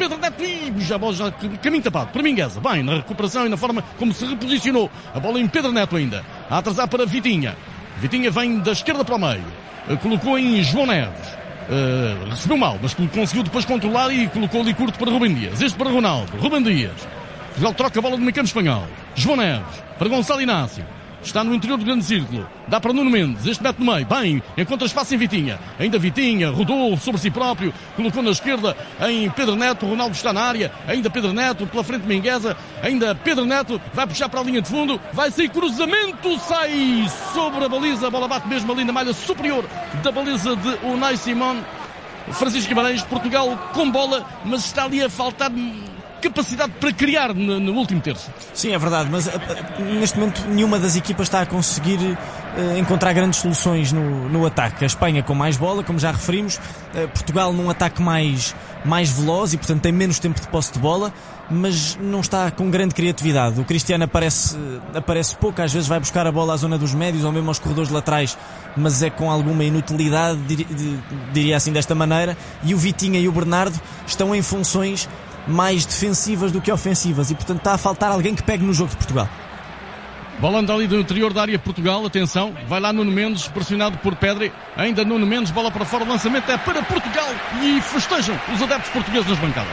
E já a bola já caminho tapado para Mingueza. Bem, na recuperação e na forma como se reposicionou. A bola em Pedro Neto ainda. A atrasar para Vitinha. Vitinha vem da esquerda para o meio. Colocou em João Neves. Recebeu mal, mas conseguiu depois controlar e colocou ali curto para Ruben Dias. Este para Ronaldo. Ruben Dias. Ele troca a bola do meio campo espanhol. João Neves. Para Gonçalo Inácio. Está no interior do grande círculo. Dá para Nuno Mendes. Este mete no meio. Bem, encontra espaço em Vitinha. Ainda Vitinha. Rodou sobre si próprio. Colocou na esquerda em Pedro Neto. Ronaldo está na área. Ainda Pedro Neto. Pela frente Mingueza. Ainda Pedro Neto. Vai puxar para a linha de fundo. Vai sair cruzamento. Sai sobre a baliza. A bola bate mesmo ali na malha superior da baliza de Unai Simón. Francisco Guimarães. Portugal com bola. Mas está ali a faltar capacidade para criar no último terço. Sim, é verdade, mas neste momento nenhuma das equipas está a conseguir encontrar grandes soluções no ataque. A Espanha com mais bola, como já referimos, Portugal num ataque mais veloz e portanto tem menos tempo de posse de bola, mas não está com grande criatividade. O Cristiano aparece pouco, às vezes vai buscar a bola à zona dos médios ou mesmo aos corredores laterais, mas é com alguma inutilidade, diria assim desta maneira, e o Vitinha e o Bernardo estão em funções mais defensivas do que ofensivas e portanto está a faltar alguém que pegue no jogo de Portugal. Bola anda ali do interior da área Portugal, atenção, vai lá Nuno Mendes, pressionado por Pedri, ainda Nuno Mendes, bola para fora, o lançamento é para Portugal e festejam os adeptos portugueses nas bancadas.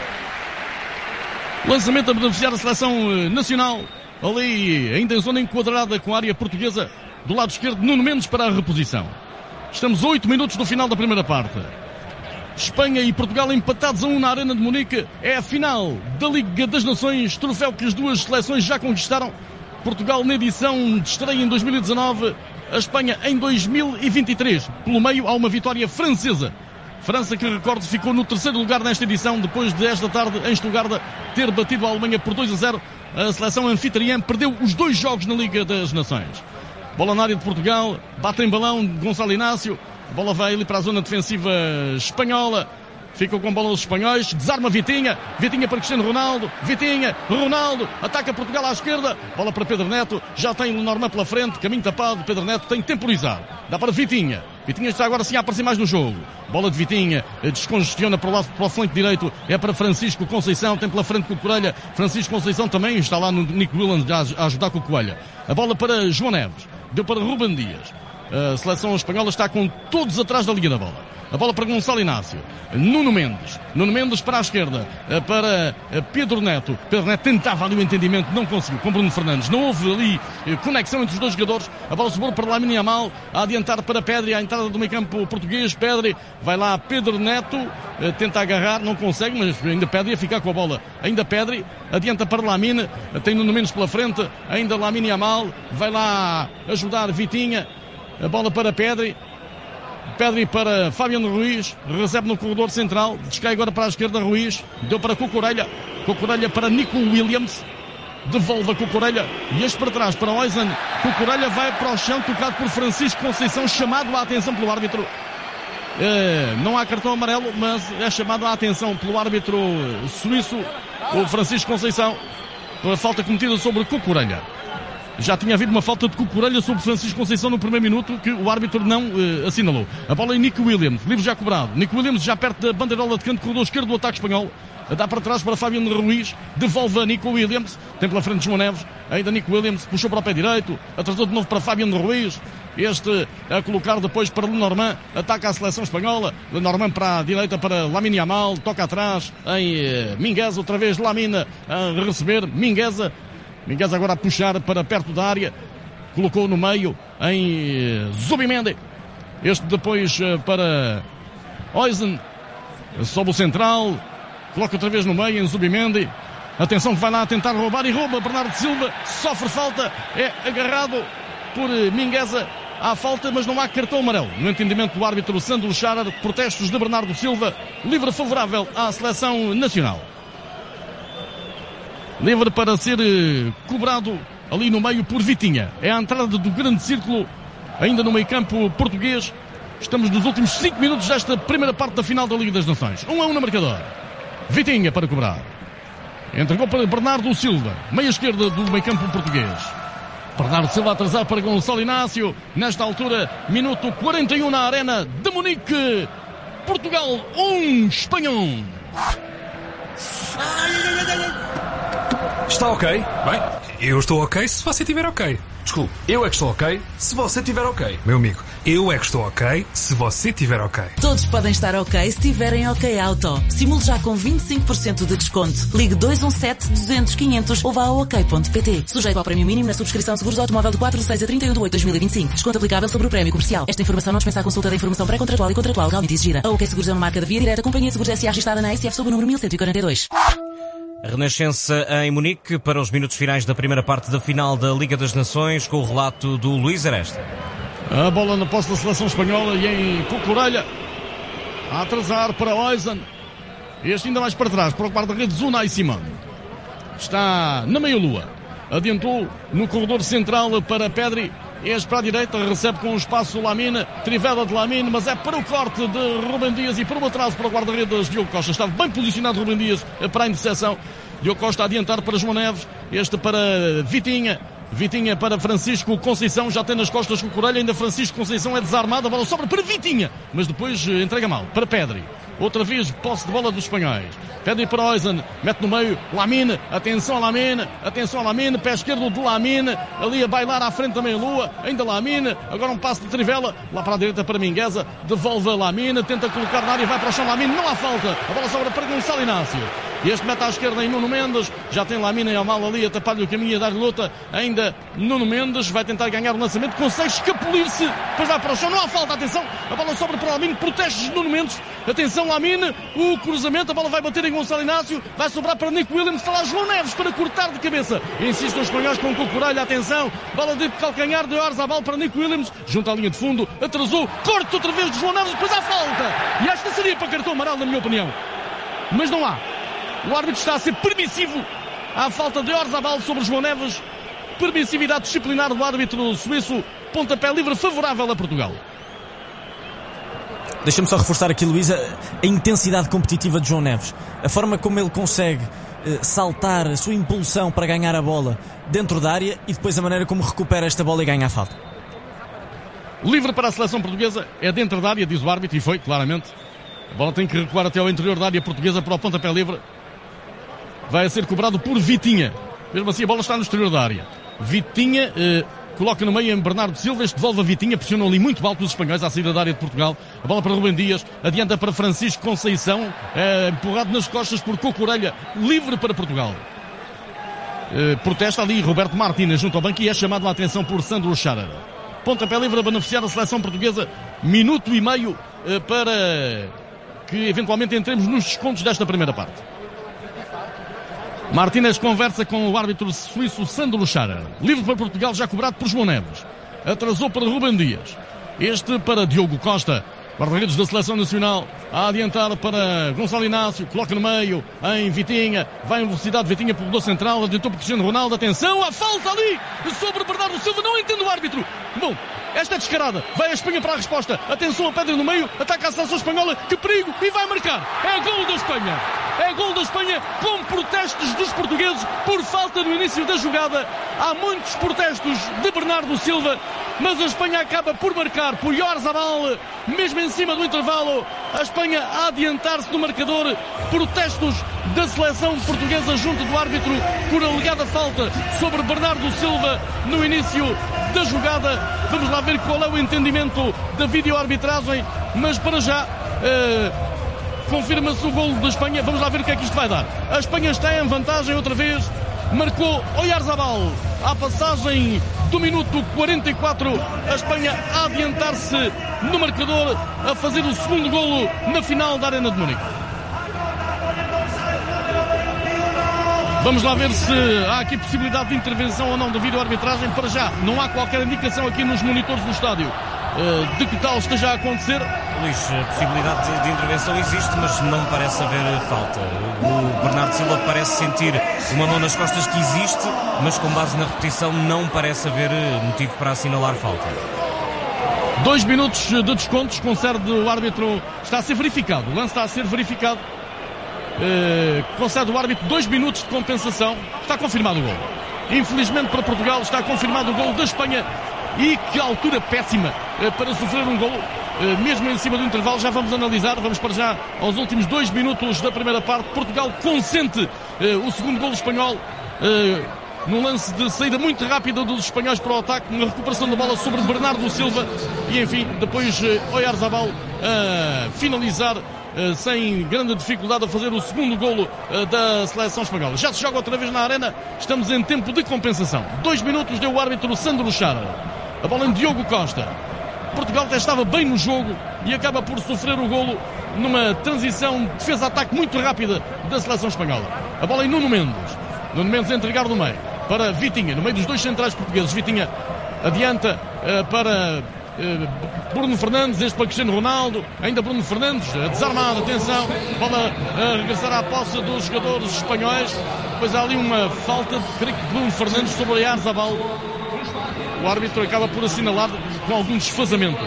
Lançamento a beneficiar a seleção nacional, ali ainda em zona enquadrada com a área portuguesa, do lado esquerdo Nuno Mendes para a reposição. Estamos 8 minutos do final da primeira parte. Espanha e Portugal empatados a 1 na Arena de Munique. É a final da Liga das Nações, troféu que as duas seleções já conquistaram. Portugal na edição de estreia em 2019, a Espanha em 2023. Pelo meio há uma vitória francesa. França que, recordo, ficou no terceiro lugar nesta edição, depois de esta tarde em Stuttgart ter batido a Alemanha por 2-0. A seleção anfitriã perdeu os 2 jogos na Liga das Nações. Bola na área de Portugal, bate em balão Gonçalo Inácio. A bola vai ali para a zona defensiva espanhola. Ficam com a bola os espanhóis. Desarma Vitinha. Vitinha para Cristiano Ronaldo. Vitinha. Ronaldo. Ataca Portugal à esquerda. Bola para Pedro Neto. Já tem Lenormand pela frente. Caminho tapado. Pedro Neto tem que temporizar. Dá para Vitinha. Vitinha está agora sim a aparecer mais no jogo. Bola de Vitinha. Descongestiona para o flanco direito. É para Francisco Conceição. Tem pela frente com o Coelho. Francisco Conceição também está lá no Nico Williams a ajudar com o Coelho. A bola para João Neves. Deu para Ruben Dias. A seleção espanhola está com todos atrás da linha da bola. A bola para Gonçalo Inácio. Nuno Mendes para a esquerda. Para Pedro Neto. Pedro Neto tentava ali o entendimento, não conseguiu. Com Bruno Fernandes. Não houve ali conexão entre os dois jogadores. A bola sobrou para Lamine Yamal. A adiantar para Pedri. À entrada do meio campo português. Pedri. Vai lá Pedro Neto. Tenta agarrar. Não consegue, mas ainda Pedri a ficar com a bola. Ainda Pedri. Adianta para Lamine. Tem Nuno Mendes pela frente. Ainda Lamine Yamal. Vai lá ajudar Vitinha. A bola para Pedri para Fabiano Ruiz, recebe no corredor central, descai agora para a esquerda Ruiz, deu para Cucurella para Nico Williams, devolve a Cucurella e este para trás para Oizen. Cucurella vai para o chão, tocado por Francisco Conceição, chamado a atenção pelo árbitro. Não há cartão amarelo, mas é chamado a atenção pelo árbitro suíço, o Francisco Conceição, pela falta cometida sobre Cucurella. Já tinha havido uma falta de Cucurella sobre Francisco Conceição no primeiro minuto que o árbitro não assinalou. A bola em Nico Williams, livre já cobrado. Nico Williams já perto da bandeirola de canto, corredor esquerdo do ataque espanhol. Dá para trás para Fabiano Ruiz, devolve a Nico Williams, tem pela frente João Neves, ainda Nico Williams, puxou para o pé direito, atrasou de novo para Fabiano Ruiz, este a colocar depois para Lenormand, ataca a seleção espanhola, Lenormand para a direita para Lamine Yamal, toca atrás em Mingueza, outra vez Lamine a receber, Mingueza agora a puxar para perto da área, colocou no meio em Zubimendi, este depois para Oizen, sobe o central, coloca outra vez no meio em Zubimendi. Atenção que vai lá tentar roubar e rouba. Bernardo Silva sofre falta. É agarrado por Mingueza à falta, mas não há cartão amarelo. No entendimento do árbitro Sandro Scharer, protestos de Bernardo Silva. Livre favorável à seleção nacional. Livre para ser cobrado ali no meio por Vitinha. É a entrada do grande círculo ainda no meio campo português. Estamos nos últimos 5 minutos desta primeira parte da final da Liga das Nações. 1-1 no marcador. Vitinha para cobrar. Entregou para Bernardo Silva, meia esquerda do meio campo português. Bernardo Silva a atrasar para Gonçalo Inácio. Nesta altura, minuto 41 na Arena de Munique. Portugal 1, Espanha 1. Está ok? Bem, eu estou ok se você estiver ok. Desculpe, eu é que estou ok se você estiver ok. Meu amigo, eu é que estou ok se você estiver ok. Todos podem estar ok se tiverem ok Auto. Simule já com 25% de desconto. Ligue 217-200-500 ou vá a ok.pt. Sujeito ao prémio mínimo na subscrição seguros automóvel de 4, 6 a 31 de 8 de 2025. Desconto aplicável sobre o prémio comercial. Esta informação não dispensa a consulta da informação pré-contratual e contratual legalmente exigida. A OK Seguros é uma marca de via direta, companhia de seguros SA registrada na SF sob o número 1142. Renascença em Munique para os minutos finais da primeira parte da final da Liga das Nações, com o relato do Luís Aresta. A bola na posse da seleção espanhola e em Cucurella a atrasar para Oizen. Este ainda mais para trás para o guarda-redes Unai Simão. Está na meia-lua. Adiantou no corredor central para Pedri. Este para a direita, recebe com o espaço Lamine, trivela de Lamine, mas é para o corte de Rubem Dias e para o atraso para o guarda-redes Diogo Costa. Estava bem posicionado Rubem Dias para a interseção. Diogo Costa a adiantar para João Neves, este para Vitinha. Vitinha para Francisco Conceição, já tem nas costas Cucurella, ainda Francisco Conceição é desarmado, a bola sobra para Vitinha, mas depois entrega mal para Pedri. Outra vez posse de bola dos espanhóis. Pedri para Oizen, mete no meio Lamine, atenção a Lamine, pé esquerdo de Lamine, ali a bailar à frente da meia-lua, ainda Lamine, agora um passo de trivela, lá para a direita para Mingueza, devolve a Lamine, tenta colocar na área, vai para o chão Lamine, não há falta, a bola sobra para Gonçalo Inácio. E este mete à esquerda em Nuno Mendes, já tem Lamine ao mal ali a tapar-lhe o caminho e a dar-lhe luta, ainda Nuno Mendes vai tentar ganhar o lançamento, consegue escapulir-se, depois vai para o chão, não há falta, atenção, a bola sobra para Lamine, protege Nuno Mendes, atenção Lamine, o cruzamento, a bola vai bater em Gonçalo Inácio, vai sobrar para Nico Williams, está lá João Neves para cortar de cabeça, insistem os espanhóis com o Cucurella, atenção, bola de calcanhar de Oyarzabal para Nico Williams, junto à linha de fundo, atrasou, corte outra vez de João Neves, depois há falta, e esta seria para cartão amarelo na minha opinião, mas não há. O árbitro está a ser permissivo à falta de Oyarzabal sobre João Neves. Permissividade disciplinar do árbitro suíço. Pontapé livre favorável a Portugal. Deixa-me só reforçar aqui, Luís, a intensidade competitiva de João Neves. A forma como ele consegue saltar, a sua impulsão para ganhar a bola dentro da área e depois a maneira como recupera esta bola e ganha a falta. Livre para a seleção portuguesa. É dentro da área, diz o árbitro, e foi, claramente. A bola tem que recuar até ao interior da área portuguesa para o pontapé livre. Vai ser cobrado por Vitinha. Mesmo assim a bola está no exterior da área. Vitinha coloca no meio em Bernardo Silva. Este devolve a Vitinha. Pressionam ali muito alto os espanhóis à saída da área de Portugal. A bola para Rubem Dias. Adianta para Francisco Conceição. Empurrado nas costas por Cucurella. Livre para Portugal. Protesta ali Roberto Martínez junto ao banco e é chamado a atenção por Sandro Scharer. Pontapé livre a beneficiar a seleção portuguesa. Minuto e meio para que eventualmente entremos nos descontos desta primeira parte. Martínez conversa com o árbitro suíço Sandro Scharer. Livre para Portugal, já cobrado por João Neves. Atrasou para Rubem Dias. Este para Diogo Costa. Guarda-redes da Seleção Nacional a adiantar para Gonçalo Inácio, coloca no meio em Vitinha, vai em velocidade, Vitinha pelo corredor central, adiantou para Cristiano Ronaldo, atenção, a falta ali sobre Bernardo Silva, não entende o árbitro. Bom, esta é descarada, vai a Espanha para a resposta, atenção a pedra no meio, ataca a Seleção Espanhola, que perigo, e vai marcar, é gol da Espanha. É gol da Espanha com protestos dos portugueses por falta no início da jogada. Há muitos protestos de Bernardo Silva, mas a Espanha acaba por marcar por Oyarzabal, mesmo em cima do intervalo. A Espanha a adiantar-se no marcador. Protestos da seleção portuguesa junto do árbitro por alegada falta sobre Bernardo Silva no início da jogada. Vamos lá ver qual é o entendimento da videoarbitragem, mas para já confirma-se o golo da Espanha. Vamos lá ver o que é que isto vai dar. A Espanha está em vantagem outra vez. Marcou Oyarzabal à passagem do minuto 44. A Espanha a adiantar-se no marcador, a fazer o segundo golo na final da Arena de Munique. Vamos lá ver se há aqui possibilidade de intervenção ou não da videoarbitragem. Para já não há qualquer indicação aqui nos monitores do estádio de que tal esteja a acontecer. Luís, a possibilidade de intervenção existe, mas não parece haver falta. O Bernardo Silva parece sentir uma mão nas costas que existe, mas com base na repetição não parece haver motivo para assinalar falta. 2 minutos de descontos, concede o árbitro, está a ser verificado, o lance está a ser verificado. Concede o árbitro 2 minutos de compensação. Está confirmado o gol. Infelizmente para Portugal está confirmado o gol da Espanha. E que altura péssima para sofrer um gol, mesmo em cima do intervalo. Já vamos analisar, vamos para já aos últimos 2 minutos da primeira parte. Portugal consente o segundo gol espanhol, num lance de saída muito rápida dos espanhóis para o ataque, uma recuperação da bola sobre Bernardo Silva e enfim, depois Oyarzabal a finalizar sem grande dificuldade a fazer o segundo golo da seleção espanhola. Já se joga outra vez na arena, estamos em tempo de compensação. 2 minutos deu o árbitro Sandro Chara. A bola em Diogo Costa. Portugal até estava bem no jogo e acaba por sofrer o golo numa transição defesa-ataque muito rápida da seleção espanhola. A bola em Nuno Mendes. Nuno Mendes a entregar no meio para Vitinha, no meio dos 2 centrais portugueses. Vitinha adianta para Bruno Fernandes, este para Cristiano Ronaldo, ainda Bruno Fernandes, desarmado, atenção, bola a regressar à posse dos jogadores espanhóis. Depois há ali uma falta, creio que Bruno Fernandes sobre Oyarzabal. O árbitro acaba por assinalar com algum desfazamento.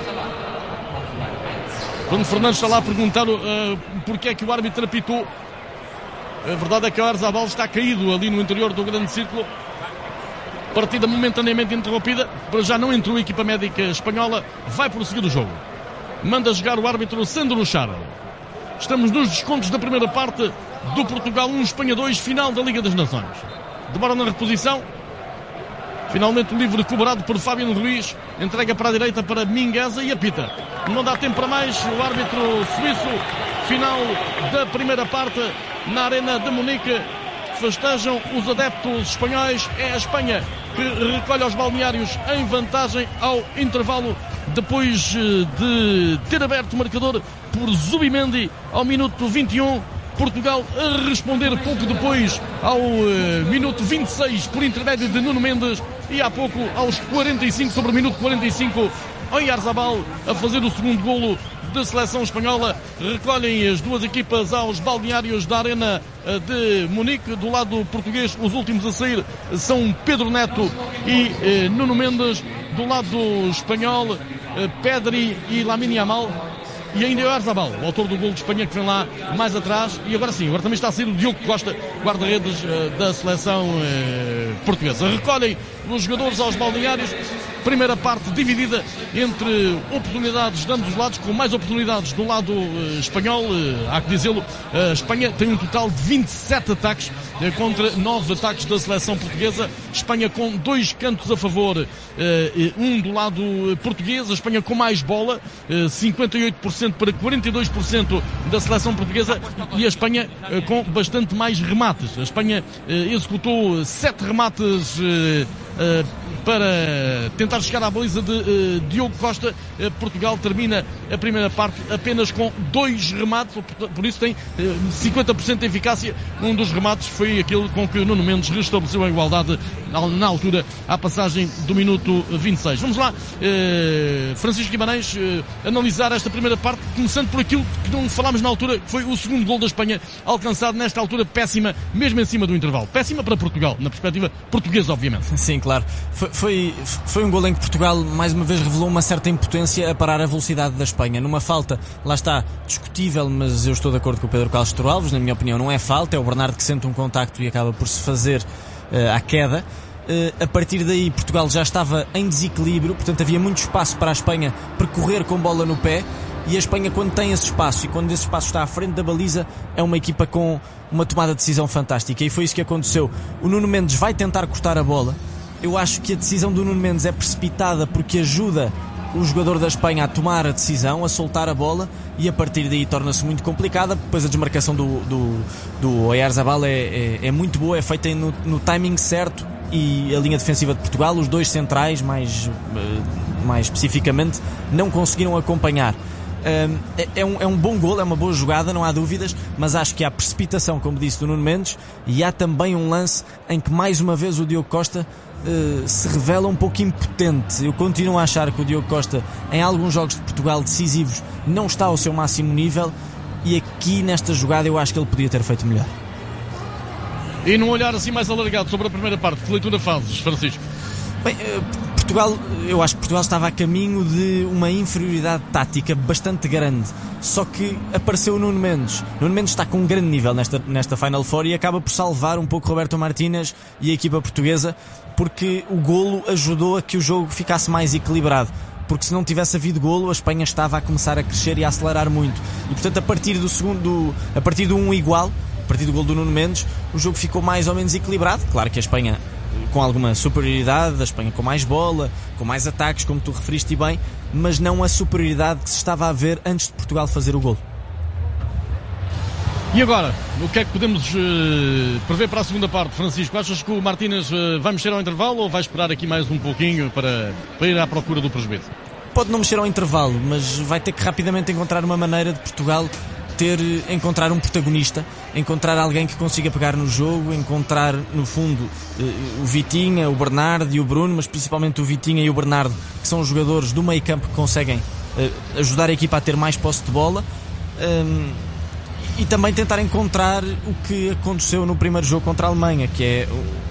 Bruno Fernandes está lá a perguntar porque é que o árbitro apitou. A verdade é que o Oyarzabal está caído ali no interior do grande círculo. Partida momentaneamente interrompida. Para já não entrou a equipa médica espanhola. Vai prosseguir o jogo. Manda jogar o árbitro Sandro Chara. Estamos nos descontos da primeira parte do Portugal 1, Espanha 2, final da Liga das Nações. Demora na reposição. Finalmente o livre cobrado por Fábio Ruiz. Entrega para a direita para Mingueza e apita. Não dá tempo para mais. O árbitro suíço. Final da primeira parte na Arena de Munique. Festejam os adeptos espanhóis. É a Espanha que recolhe os balneários em vantagem ao intervalo, depois de ter aberto o marcador por Zubimendi ao minuto 21. Portugal a responder pouco depois ao minuto 26 por intermédio de Nuno Mendes e há pouco aos 45, sobre o minuto 45, Oyarzabal a fazer o segundo golo da seleção espanhola. Recolhem as duas equipas aos balneários da Arena de Munique. Do lado português, os últimos a sair são Pedro Neto e Nuno Mendes. Do lado espanhol, Pedri e Lamine Yamal. E ainda é o Oyarzabal, o autor do golo de Espanha, que vem lá mais atrás. E agora sim, agora também está a sair o Diogo Costa, guarda-redes da seleção portuguesa. Recolhem os jogadores aos balneários. Primeira parte dividida entre oportunidades de ambos os lados, com mais oportunidades do lado espanhol. Há que dizê-lo, a Espanha tem um total de 27 ataques contra 9 ataques da seleção portuguesa. Espanha com 2 cantos a favor, um do lado português. A Espanha com mais bola, 58% para 42% da seleção portuguesa, e a Espanha com bastante mais remates. A Espanha executou 7 remates para tentar chegar à baliza de Diogo Costa. Portugal termina a primeira parte apenas com 2 remates, por isso tem 50% de eficácia. Um dos remates foi aquele com que o Nuno Mendes restabeleceu a igualdade na altura, à passagem do minuto 26. Vamos lá, Francisco Guimarães, analisar esta primeira parte, começando por aquilo que não falámos na altura, que foi o segundo gol da Espanha, alcançado nesta altura péssima, mesmo em cima do intervalo. Péssima para Portugal, na perspectiva portuguesa, obviamente. Sim, claro. Foi um gol em que Portugal, mais uma vez, revelou uma certa impotência a parar a velocidade da Espanha. Numa falta, lá está, discutível, mas eu estou de acordo com o Pedro Castro Alves, na minha opinião não é falta, é o Bernardo que sente um contacto e acaba por se fazer à queda. A partir daí Portugal já estava em desequilíbrio, portanto havia muito espaço para a Espanha percorrer com bola no pé, e a Espanha, quando tem esse espaço e quando esse espaço está à frente da baliza, é uma equipa com uma tomada de decisão fantástica, e foi isso que aconteceu. O Nuno Mendes vai tentar cortar a bola. Eu acho que a decisão do Nuno Mendes é precipitada porque ajuda o jogador da Espanha a tomar a decisão, a soltar a bola, e a partir daí torna-se muito complicada. Depois a desmarcação do Oyarzabal é muito boa, é feita no timing certo, e a linha defensiva de Portugal, os dois centrais mais especificamente, não conseguiram acompanhar. É um bom gol, é uma boa jogada, não há dúvidas, mas acho que há precipitação, como disse, do Nuno Mendes, e há também um lance em que mais uma vez o Diogo Costa se revela um pouco impotente. Eu continuo a achar que o Diogo Costa, em alguns jogos de Portugal decisivos, não está ao seu máximo nível, e aqui nesta jogada eu acho que ele podia ter feito melhor. E num olhar assim mais alargado sobre a primeira parte, que leitura fazes, Francisco? Bem, eu acho que Portugal estava a caminho de uma inferioridade tática bastante grande, só que apareceu o Nuno Mendes. Nuno Mendes está com um grande nível nesta Final Four e acaba por salvar um pouco Roberto Martínez e a equipa portuguesa, porque o golo ajudou a que o jogo ficasse mais equilibrado, porque se não tivesse havido golo, a Espanha estava a começar a crescer e a acelerar muito, e portanto a partir do 1 igual, a partir do golo do Nuno Mendes, o jogo ficou mais ou menos equilibrado. Claro que a Espanha com alguma superioridade, a Espanha com mais bola, com mais ataques, como tu referiste bem, mas não a superioridade que se estava a ver antes de Portugal fazer o golo. E agora, o que é que podemos prever para a segunda parte, Francisco? Achas que o Martínez vai mexer ao intervalo, ou vai esperar aqui mais um pouquinho para ir à procura do prejuízo? Pode não mexer ao intervalo, mas vai ter que rapidamente encontrar uma maneira de Portugal encontrar um protagonista, encontrar alguém que consiga pegar no jogo, encontrar no fundo o Vitinha, o Bernardo e o Bruno, mas principalmente o Vitinha e o Bernardo, que são os jogadores do meio campo que conseguem ajudar a equipa a ter mais posse de bola, e também tentar encontrar o que aconteceu no primeiro jogo contra a Alemanha, que é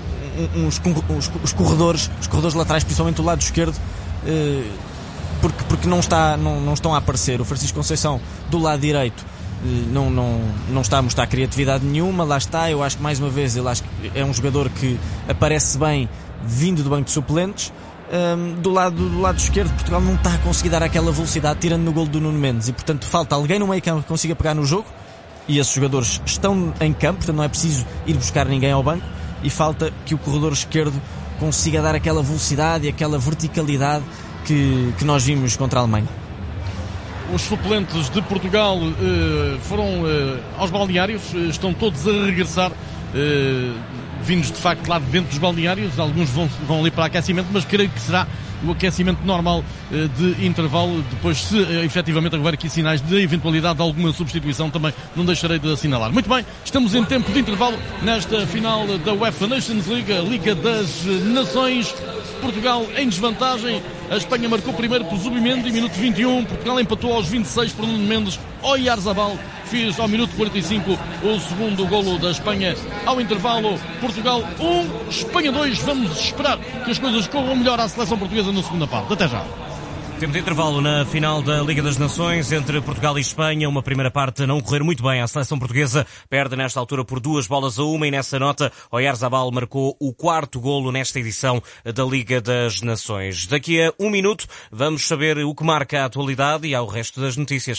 os corredores laterais, principalmente o lado esquerdo, porque não estão a aparecer. O Francisco Conceição do lado direito não está a mostrar criatividade nenhuma, lá está. Eu acho que mais uma vez ele é um jogador que aparece bem vindo do banco de suplentes. Do lado esquerdo, Portugal não está a conseguir dar aquela velocidade, tirando no golo do Nuno Mendes, e portanto falta alguém no meio campo que consiga pegar no jogo, e esses jogadores estão em campo, portanto não é preciso ir buscar ninguém ao banco, e falta que o corredor esquerdo consiga dar aquela velocidade e aquela verticalidade que nós vimos contra a Alemanha. Os suplentes de Portugal foram aos balneários, estão todos a regressar, vindos de facto lá de dentro dos balneários. Alguns vão ali para aquecimento, mas creio que será o aquecimento normal de intervalo. Depois, se efetivamente houver aqui sinais de eventualidade de alguma substituição, também não deixarei de assinalar. Muito bem, estamos em tempo de intervalo nesta final da UEFA Nations League, a Liga das Nações. Portugal em desvantagem, a Espanha marcou primeiro por Zubimendi, minuto 21, Portugal empatou aos 26 por Nuno Mendes. Oyarzabal fez ao minuto 45 o segundo golo da Espanha. Ao intervalo, Portugal 1, Espanha 2. Vamos esperar que as coisas corram melhor à seleção portuguesa na segunda parte. Até já. Temos intervalo na final da Liga das Nações entre Portugal e Espanha. Uma primeira parte a não correr muito bem. A seleção portuguesa perde nesta altura por 2-1, e nessa nota Oyarzabal marcou o quarto golo nesta edição da Liga das Nações. Daqui a 1 minuto vamos saber o que marca a atualidade e ao resto das notícias.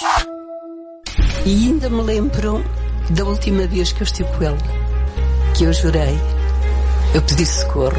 E ainda me lembro da última vez que eu estive com ele, que eu jurei, eu pedi socorro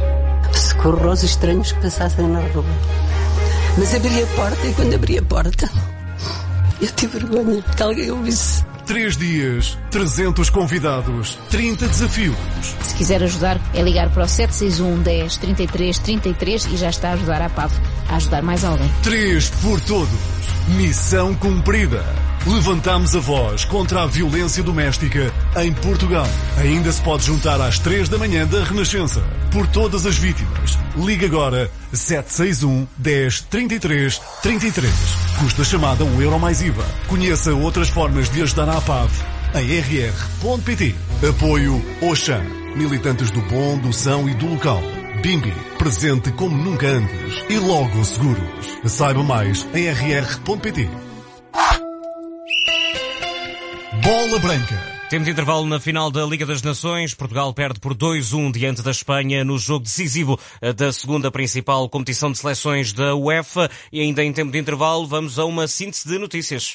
aos estranhos que passassem na rua. Mas abri a porta, e quando abri a porta, eu tive vergonha que alguém ouvisse. 3 dias, 300 convidados, 30 desafios. Se quiser ajudar, é ligar para o 761 10 33 33 e já está a ajudar a PAV a ajudar mais alguém. 3 por todos. Missão cumprida. Levantamos a voz contra a violência doméstica em Portugal. Ainda se pode juntar às 3 da manhã da Renascença. Por todas as vítimas. Ligue agora 761 10 33 33. Custa chamada €1 mais IVA. Conheça outras formas de ajudar a APAV em rr.pt. Apoio Oxam. Militantes do bom, do são e do local. Bimbi, presente como nunca antes. E Logo Seguros. Saiba mais em rr.pt. Bola Branca. Tempo de intervalo na final da Liga das Nações. Portugal perde por 2-1 diante da Espanha no jogo decisivo da segunda principal competição de seleções da UEFA. E ainda em tempo de intervalo vamos a uma síntese de notícias.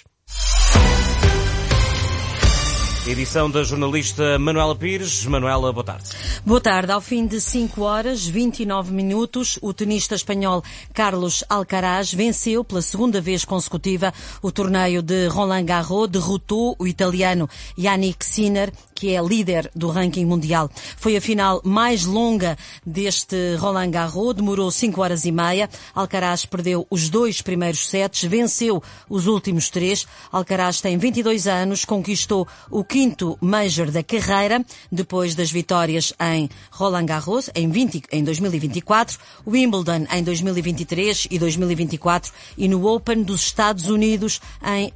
Edição da jornalista Manuela Pires. Manuela, boa tarde. Boa tarde. Ao fim de 5 horas, 29 minutos, o tenista espanhol Carlos Alcaraz venceu pela segunda vez consecutiva o torneio de Roland Garros, derrotou o italiano Jannik Sinner, que é líder do ranking mundial. Foi a final mais longa deste Roland Garros, demorou 5 horas e meia. Alcaraz perdeu os 2 primeiros sets, venceu os últimos 3. Alcaraz tem 22 anos, conquistou o 5º Major da carreira, depois das vitórias em Roland Garros em 2024, Wimbledon em 2023 e 2024 e no Open dos Estados Unidos em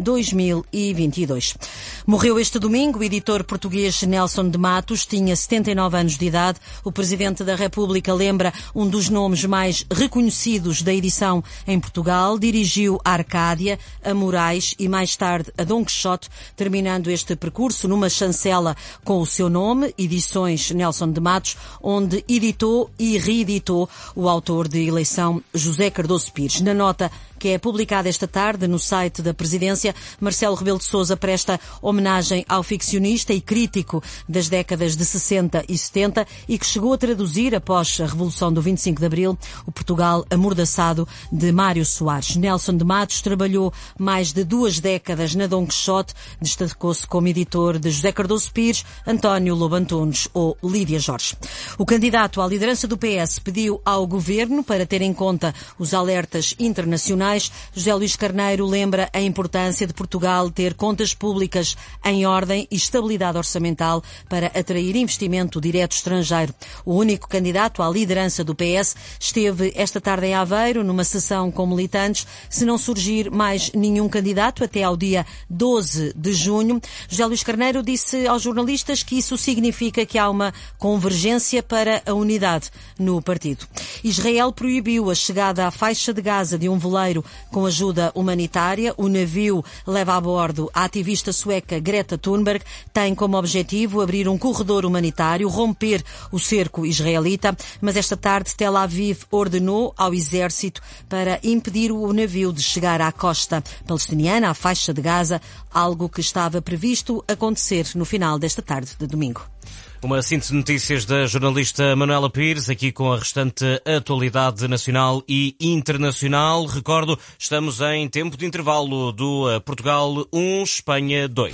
2022. Morreu este domingo o editor português Nelson de Matos, tinha 79 anos de idade. O Presidente da República lembra um dos nomes mais reconhecidos da edição em Portugal. Dirigiu a Arcádia, a Moraes e mais tarde a Dom Quixote, terminando este percurso numa chancela com o seu nome, Edições Nelson de Matos, onde editou e reeditou o autor de eleição José Cardoso Pires. Na nota que é publicada esta tarde no site da Presidência, Marcelo Rebelo de Sousa presta homenagem ao ficcionista e crítico das décadas de 60 e 70 e que chegou a traduzir, após a Revolução do 25 de Abril, o Portugal amordaçado de Mário Soares. Nelson de Matos trabalhou mais de 2 décadas na Dom Quixote, destacou-se como editor de José Cardoso Pires, António Lobo Antunes ou Lídia Jorge. O candidato à liderança do PS pediu ao Governo para ter em conta os alertas internacionais. José Luís Carneiro lembra a importância de Portugal ter contas públicas em ordem e estabilidade orçamental para atrair investimento direto estrangeiro. O único candidato à liderança do PS esteve esta tarde em Aveiro, numa sessão com militantes. Se não surgir mais nenhum candidato até ao dia 12 de junho, José Luís Carneiro disse aos jornalistas que isso significa que há uma convergência para a unidade no partido. Israel proibiu a chegada à faixa de Gaza de um veleiro com ajuda humanitária. O navio leva a bordo a ativista sueca Greta Thunberg. Tem como objetivo abrir um corredor humanitário, romper o cerco israelita, mas esta tarde Tel Aviv ordenou ao exército para impedir o navio de chegar à costa palestiniana, à faixa de Gaza, algo que estava previsto acontecer no final desta tarde de domingo. Uma síntese de notícias da jornalista Manuela Pires, aqui com a restante atualidade nacional e internacional. Recordo, estamos em tempo de intervalo do Portugal 1, Espanha 2.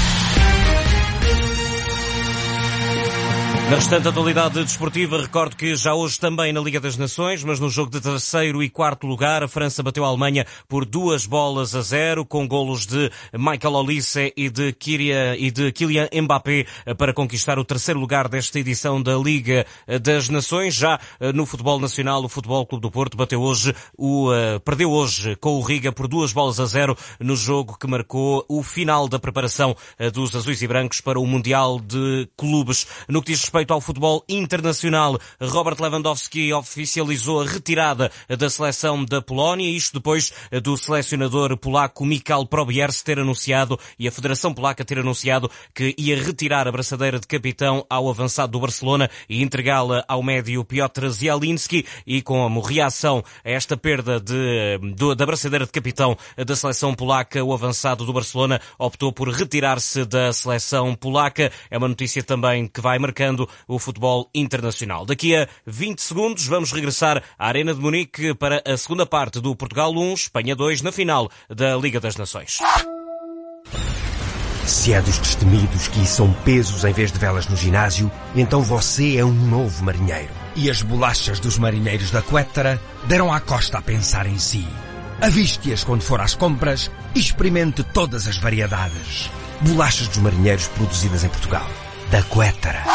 Na restante atualidade desportiva, recordo que já hoje também na Liga das Nações, mas no jogo de 3º e 4º lugar, a França bateu a Alemanha por 2-0, com golos de Michael Olise e de Kylian Mbappé para conquistar o 3º lugar desta edição da Liga das Nações. Já no futebol nacional, o Futebol Clube do Porto perdeu hoje com o Riga por 2-0 no jogo que marcou o final da preparação dos azuis e brancos para o Mundial de Clubes. No que diz respeito ao futebol internacional, Robert Lewandowski oficializou a retirada da seleção da Polónia, isto depois do selecionador polaco Michał Probierz ter anunciado e a Federação Polaca ter anunciado que ia retirar a braçadeira de capitão ao avançado do Barcelona e entregá-la ao médio Piotr Zielinski, e como reação a esta perda da braçadeira de capitão da seleção polaca, o avançado do Barcelona optou por retirar-se da seleção polaca. É uma notícia também que vai marcando o futebol internacional. Daqui a 20 segundos vamos regressar à Arena de Munique para a segunda parte do Portugal 1, Espanha 2 na final da Liga das Nações. Se é dos destemidos que são pesos em vez de velas no ginásio, então você é um novo marinheiro. E as bolachas dos marinheiros da Quétara deram à costa a pensar em si. Aviste-as quando for às compras e experimente todas as variedades. Bolachas dos marinheiros produzidas em Portugal. Da Quétara.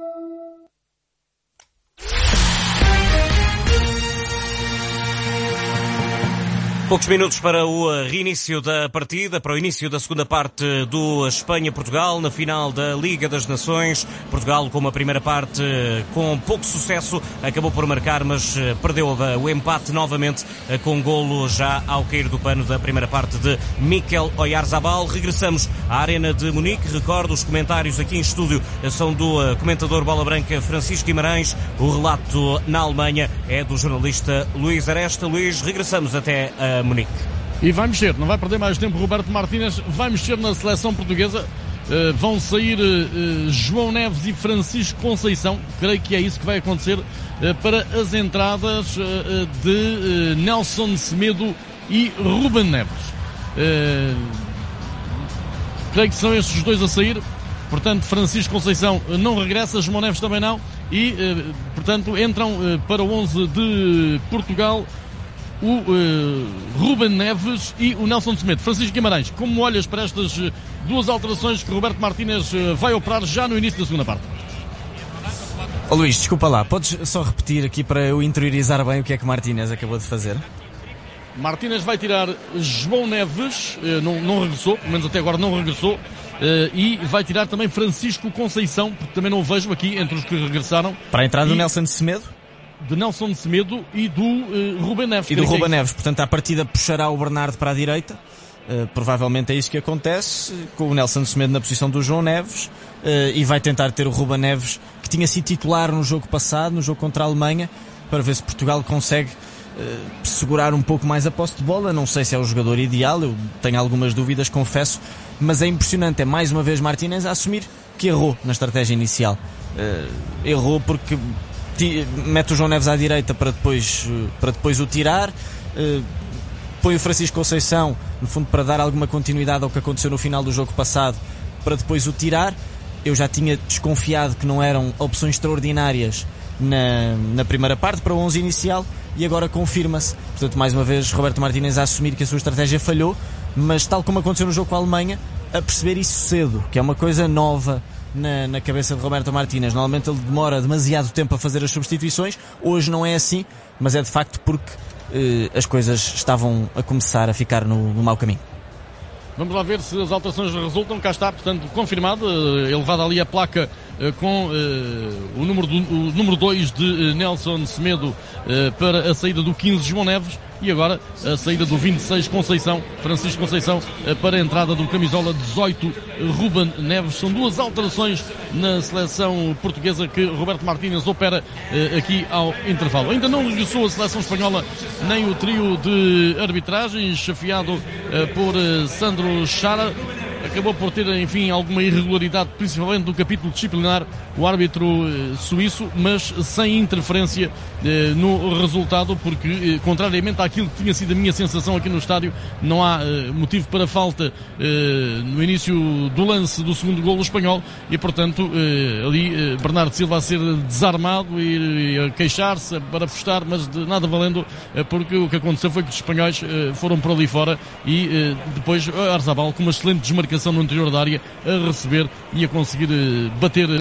Poucos minutos para o reinício da partida, para o início da segunda parte do Espanha-Portugal, na final da Liga das Nações. Portugal, com uma primeira parte com pouco sucesso, acabou por marcar, mas perdeu o empate novamente com golo já ao cair do pano da primeira parte de Mikel Oyarzabal. Regressamos à Arena de Munique. Recordo, os comentários aqui em estúdio são do comentador Bola Branca Francisco Guimarães. O relato na Alemanha é do jornalista Luís Aresta. Luís, regressamos até a Munique. E vai mexer, não vai perder mais tempo. Roberto Martínez vai mexer na seleção portuguesa. Vão sair João Neves e Francisco Conceição. Creio que é isso que vai acontecer para as entradas de Nelson Semedo e Ruben Neves. Creio que são estes os dois a sair. Portanto, Francisco Conceição não regressa, João Neves também não. E, portanto, entram para o 11 de Portugal o Ruben Neves e o Nelson Semedo. Francisco Guimarães, como olhas para estas duas alterações que Roberto Martínez vai operar já no início da segunda parte? Oh, Luís, desculpa lá, podes só repetir aqui para eu interiorizar bem o que é que Martínez acabou de fazer? Martínez vai tirar João Neves, não regressou, pelo menos até agora não regressou, e vai tirar também Francisco Conceição, porque também não o vejo aqui entre os que regressaram. Para a entrada do Nelson Semedo? De Nelson Semedo e do Ruben Neves. E do Ruben Neves, portanto à partida puxará o Bernardo para a direita, provavelmente é isso que acontece, com o Nelson Semedo na posição do João Neves, e vai tentar ter o Ruben Neves, que tinha sido titular no jogo passado, no jogo contra a Alemanha, para ver se Portugal consegue segurar um pouco mais a posse de bola. Não sei se é o jogador ideal, eu tenho algumas dúvidas, confesso, mas é impressionante, é mais uma vez Martínez a assumir que errou na estratégia inicial. Errou porque mete o João Neves à direita para depois o tirar, põe o Francisco Conceição no fundo para dar alguma continuidade ao que aconteceu no final do jogo passado, para depois o tirar. Eu já tinha desconfiado que não eram opções extraordinárias na primeira parte para o 11 inicial, e agora confirma-se. Portanto, mais uma vez Roberto Martínez a assumir que a sua estratégia falhou, mas tal como aconteceu no jogo com a Alemanha, a perceber isso cedo, que é uma coisa nova na cabeça de Roberto Martínez. Normalmente ele demora demasiado tempo a fazer as substituições. Hoje não é assim, mas é de facto porque as coisas estavam a começar a ficar no mau caminho. Vamos lá ver se as alterações resultam. Cá está, portanto, confirmado, elevada ali a placa com o número 2 de Nelson Semedo para a saída do 15 João Neves, e agora a saída do 26 Conceição, Francisco Conceição, para a entrada do camisola 18 Ruben Neves. São duas alterações na seleção portuguesa que Roberto Martínez opera aqui ao intervalo. Ainda não regressou a seleção espanhola nem o trio de arbitragem, chefiado por Sandro Schara. Acabou por ter, enfim, alguma irregularidade, principalmente no capítulo disciplinar, o árbitro suíço, mas sem interferência no resultado, porque, contrariamente àquilo que tinha sido a minha sensação aqui no estádio, não há motivo para falta no início do lance do segundo golo espanhol, e, portanto, ali Bernardo Silva a ser desarmado e a queixar-se, para apostar, mas de nada valendo, porque o que aconteceu foi que os espanhóis foram por ali fora, e depois Oyarzabal, com uma excelente desmarcação no interior da área, a receber e a conseguir bater